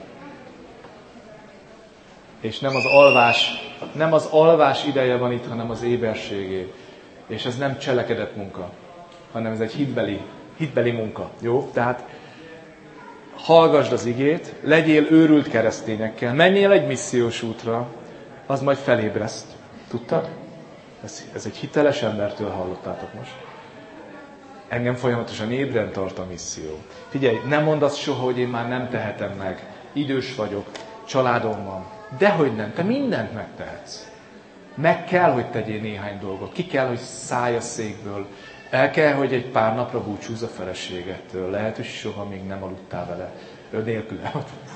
És nem az alvás ideje van itt, hanem az éberségé. És ez nem cselekedett munka, hanem ez egy hitbeli munka. Jó? Tehát hallgasd az igét, legyél őrült keresztényekkel, menjél egy missziós útra, az majd felébreszt. Tudtad? Ez egy hiteles embertől hallottátok most. Engem folyamatosan ébren tart a misszió. Figyelj, nem mondd azt soha, hogy én már nem tehetem meg. Idős vagyok, családom van. Dehogy nem, te mindent megtehetsz. Meg kell, hogy tegyél néhány dolgot. Ki kell, hogy szállj a székből. El kell, hogy egy pár napra búcsúzz a feleségettől. Lehet, hogy soha még nem aludtál vele. Ő nélküle.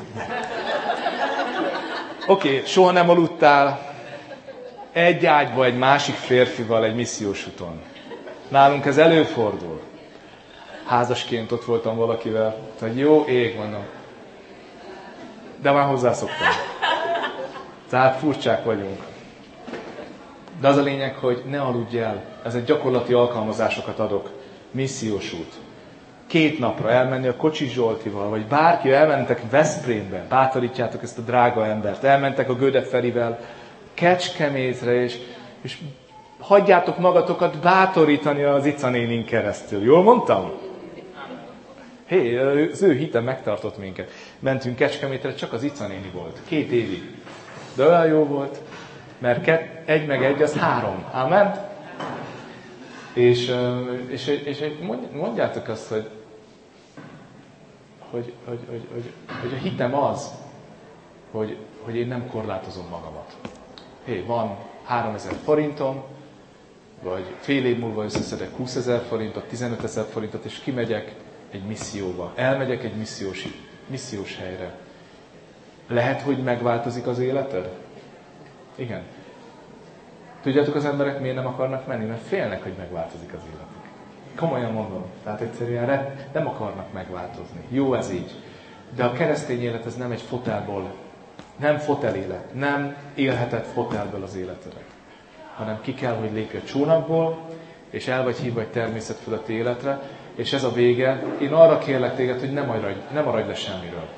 Oké, soha nem aludtál egy ágyba egy másik férfival egy missziós úton. Nálunk ez előfordul. Házasként ott voltam valakivel, hogy jó ég, mondom. De már hozzászoktam. Tehát furcsák vagyunk. De az a lényeg, hogy ne aludj el. Ez egy gyakorlati alkalmazásokat adok. Missziós út. 2 napra elmenni a Kocsis Zsoltival, vagy bárki, elmentek Veszprémbe, bátorítjátok ezt a drága embert. Elmentek a Göde Ferivel Kecskemétre, és hagyjátok magatokat bátorítani az Ica nénin keresztül. Jól mondtam? Hé, az ő hite megtartott minket. Mentünk Kecskemétre, csak az Ica néni volt. 2 évig. De olyan jó volt, mert 1 meg 1 az 3. Amen? És mondjátok azt, hogy a hitem az, hogy én nem korlátozom magamat. Hé, van 3000 forintom, vagy fél év múlva összeszedek 20 000 forintot, 15 000 forintot, és kimegyek egy misszióba. Elmegyek egy missziós helyre. Lehet, hogy megváltozik az életed? Igen. Tudjátok, az emberek miért nem akarnak menni? Mert félnek, hogy megváltozik az életük. Komolyan mondom. Tehát egyszerűen nem akarnak megváltozni. Jó ez így. De a keresztény élet ez nem egy fotelból, nem fotelélet. Nem élheted fotelből az életedet. Hanem ki kell, hogy lépj a csónakból, és el vagy hívva egy természet fölötti életre, és ez a vége. Én arra kérlek téged, hogy ne maradj le semmiről.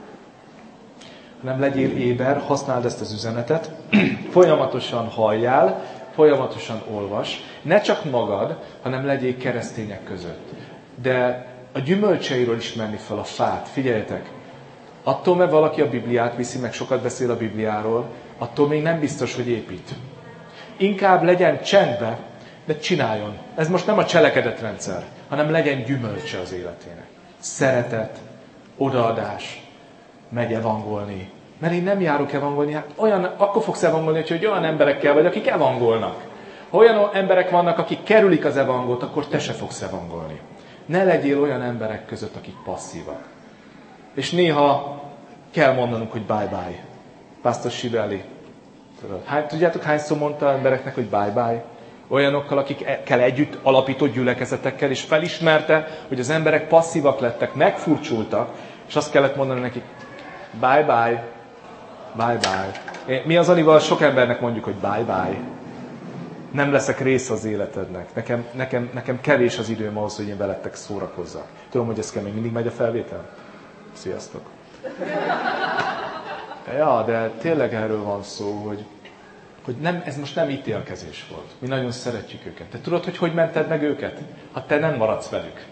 Nem legyél éber, használd ezt az üzenetet, folyamatosan halljál, folyamatosan olvas, ne csak magad, hanem legyél keresztények között. De a gyümölcseiről ismerni fel a fát, figyeljetek, attól, mert valaki a Bibliát viszi, meg sokat beszél a Bibliáról, attól még nem biztos, hogy épít. Inkább legyen csendbe, de csináljon. Ez most nem a cselekedetrendszer, hanem legyen gyümölcse az életének. Szeretet, odaadás, megy evangolni. Mert én nem járok evangolni, hát akkor fogsz evangolni, hogy olyan emberekkel vagy, akik evangolnak. Ha olyan emberek vannak, akik kerülik az evangolt, akkor te se fogsz evangolni. Ne legyél olyan emberek között, akik passzívak. És néha kell mondanunk, hogy bye-bye. Pásztor Sibeli. Tudjátok, hányszor mondta embereknek, hogy bye-bye? Olyanokkal, akikkel együtt alapított gyülekezetekkel, és felismerte, hogy az emberek passzívak lettek, megfurcsultak, és azt kellett mondani nekik, bye-bye, bye-bye. Mi az Anival sok embernek mondjuk, hogy bye-bye. Nem leszek része az életednek. Nekem kevés az időm ahhoz, hogy én veletek szórakozzak. Tudom, hogy ez kell, még mindig megy a felvétel? Sziasztok! Ja, de tényleg erről van szó, hogy nem, ez most nem ítélkezés volt. Mi nagyon szeretjük őket. Te tudod, hogy mented meg őket? Ha te nem maradsz velük.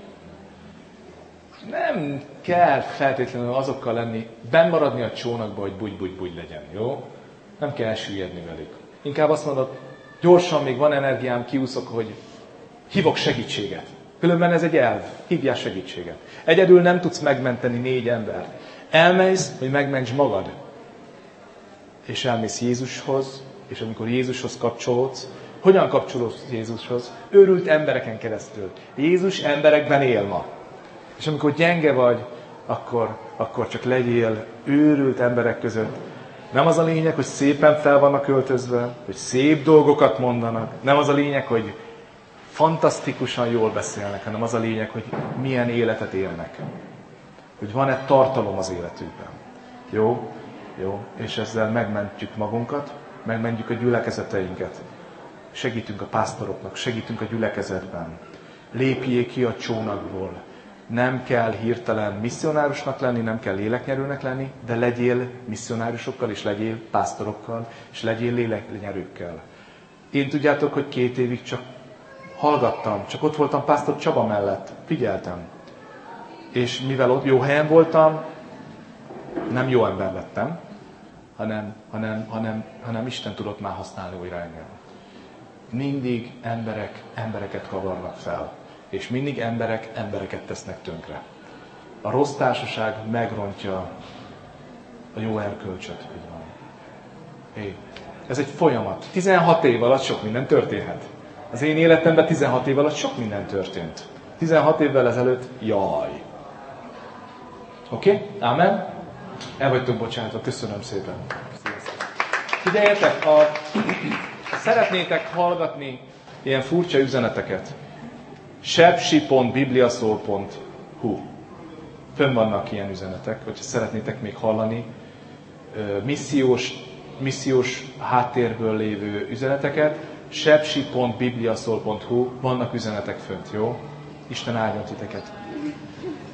Nem kell feltétlenül azokkal lenni, benn maradni a csónakba, hogy bugy legyen, jó? Nem kell elsüllyedni velük. Inkább azt mondod, gyorsan még van energiám, kiúszok, hogy hívok segítséget. Különben ez egy elv, hívjál segítséget. Egyedül nem tudsz megmenteni 4 embert. Elmész, hogy megmentsd magad. És elmész Jézushoz, és amikor Jézushoz kapcsolódsz, hogyan kapcsolódsz Jézushoz? Őrült embereken keresztül. Jézus emberekben él ma. És amikor gyenge vagy, akkor csak legyél őrült emberek között. Nem az a lényeg, hogy szépen fel vannak öltözve, hogy szép dolgokat mondanak. Nem az a lényeg, hogy fantasztikusan jól beszélnek, hanem az a lényeg, hogy milyen életet élnek. Hogy van-e tartalom az életükben. Jó? Jó? És ezzel megmentjük magunkat, megmentjük a gyülekezeteinket. Segítünk a pásztoroknak, segítünk a gyülekezetben. Lépjék ki a csónakból. Nem kell hirtelen misszionárusnak lenni, nem kell léleknyerőnek lenni, de legyél misszionárusokkal, és legyél pásztorokkal, és legyél léleknyerőkkel. Én tudjátok, hogy 2 évig csak hallgattam, csak ott voltam pásztor Csaba mellett, figyeltem. És mivel ott jó helyen voltam, nem jó ember lettem, hanem Isten tudott már használni újra engem. Mindig embereket kavarnak fel, és mindig embereket tesznek tönkre. A rossz társaság megrontja a jó erkölcsöt. Hé, ez egy folyamat. 16 év alatt sok minden történhet. Az én életemben 16 év alatt sok minden történt. 16 évvel ezelőtt, jaj. Oké? Amen? El vagytok bocsánatva, köszönöm szépen. Figyeljetek, szeretnétek hallgatni ilyen furcsa üzeneteket? sepsi.bibliaszól.hu Fönn vannak ilyen üzenetek, hogyha szeretnétek még hallani missziós háttérből lévő üzeneteket, sepsi.bibliaszól.hu vannak üzenetek fönt, jó? Isten áldjon titeket!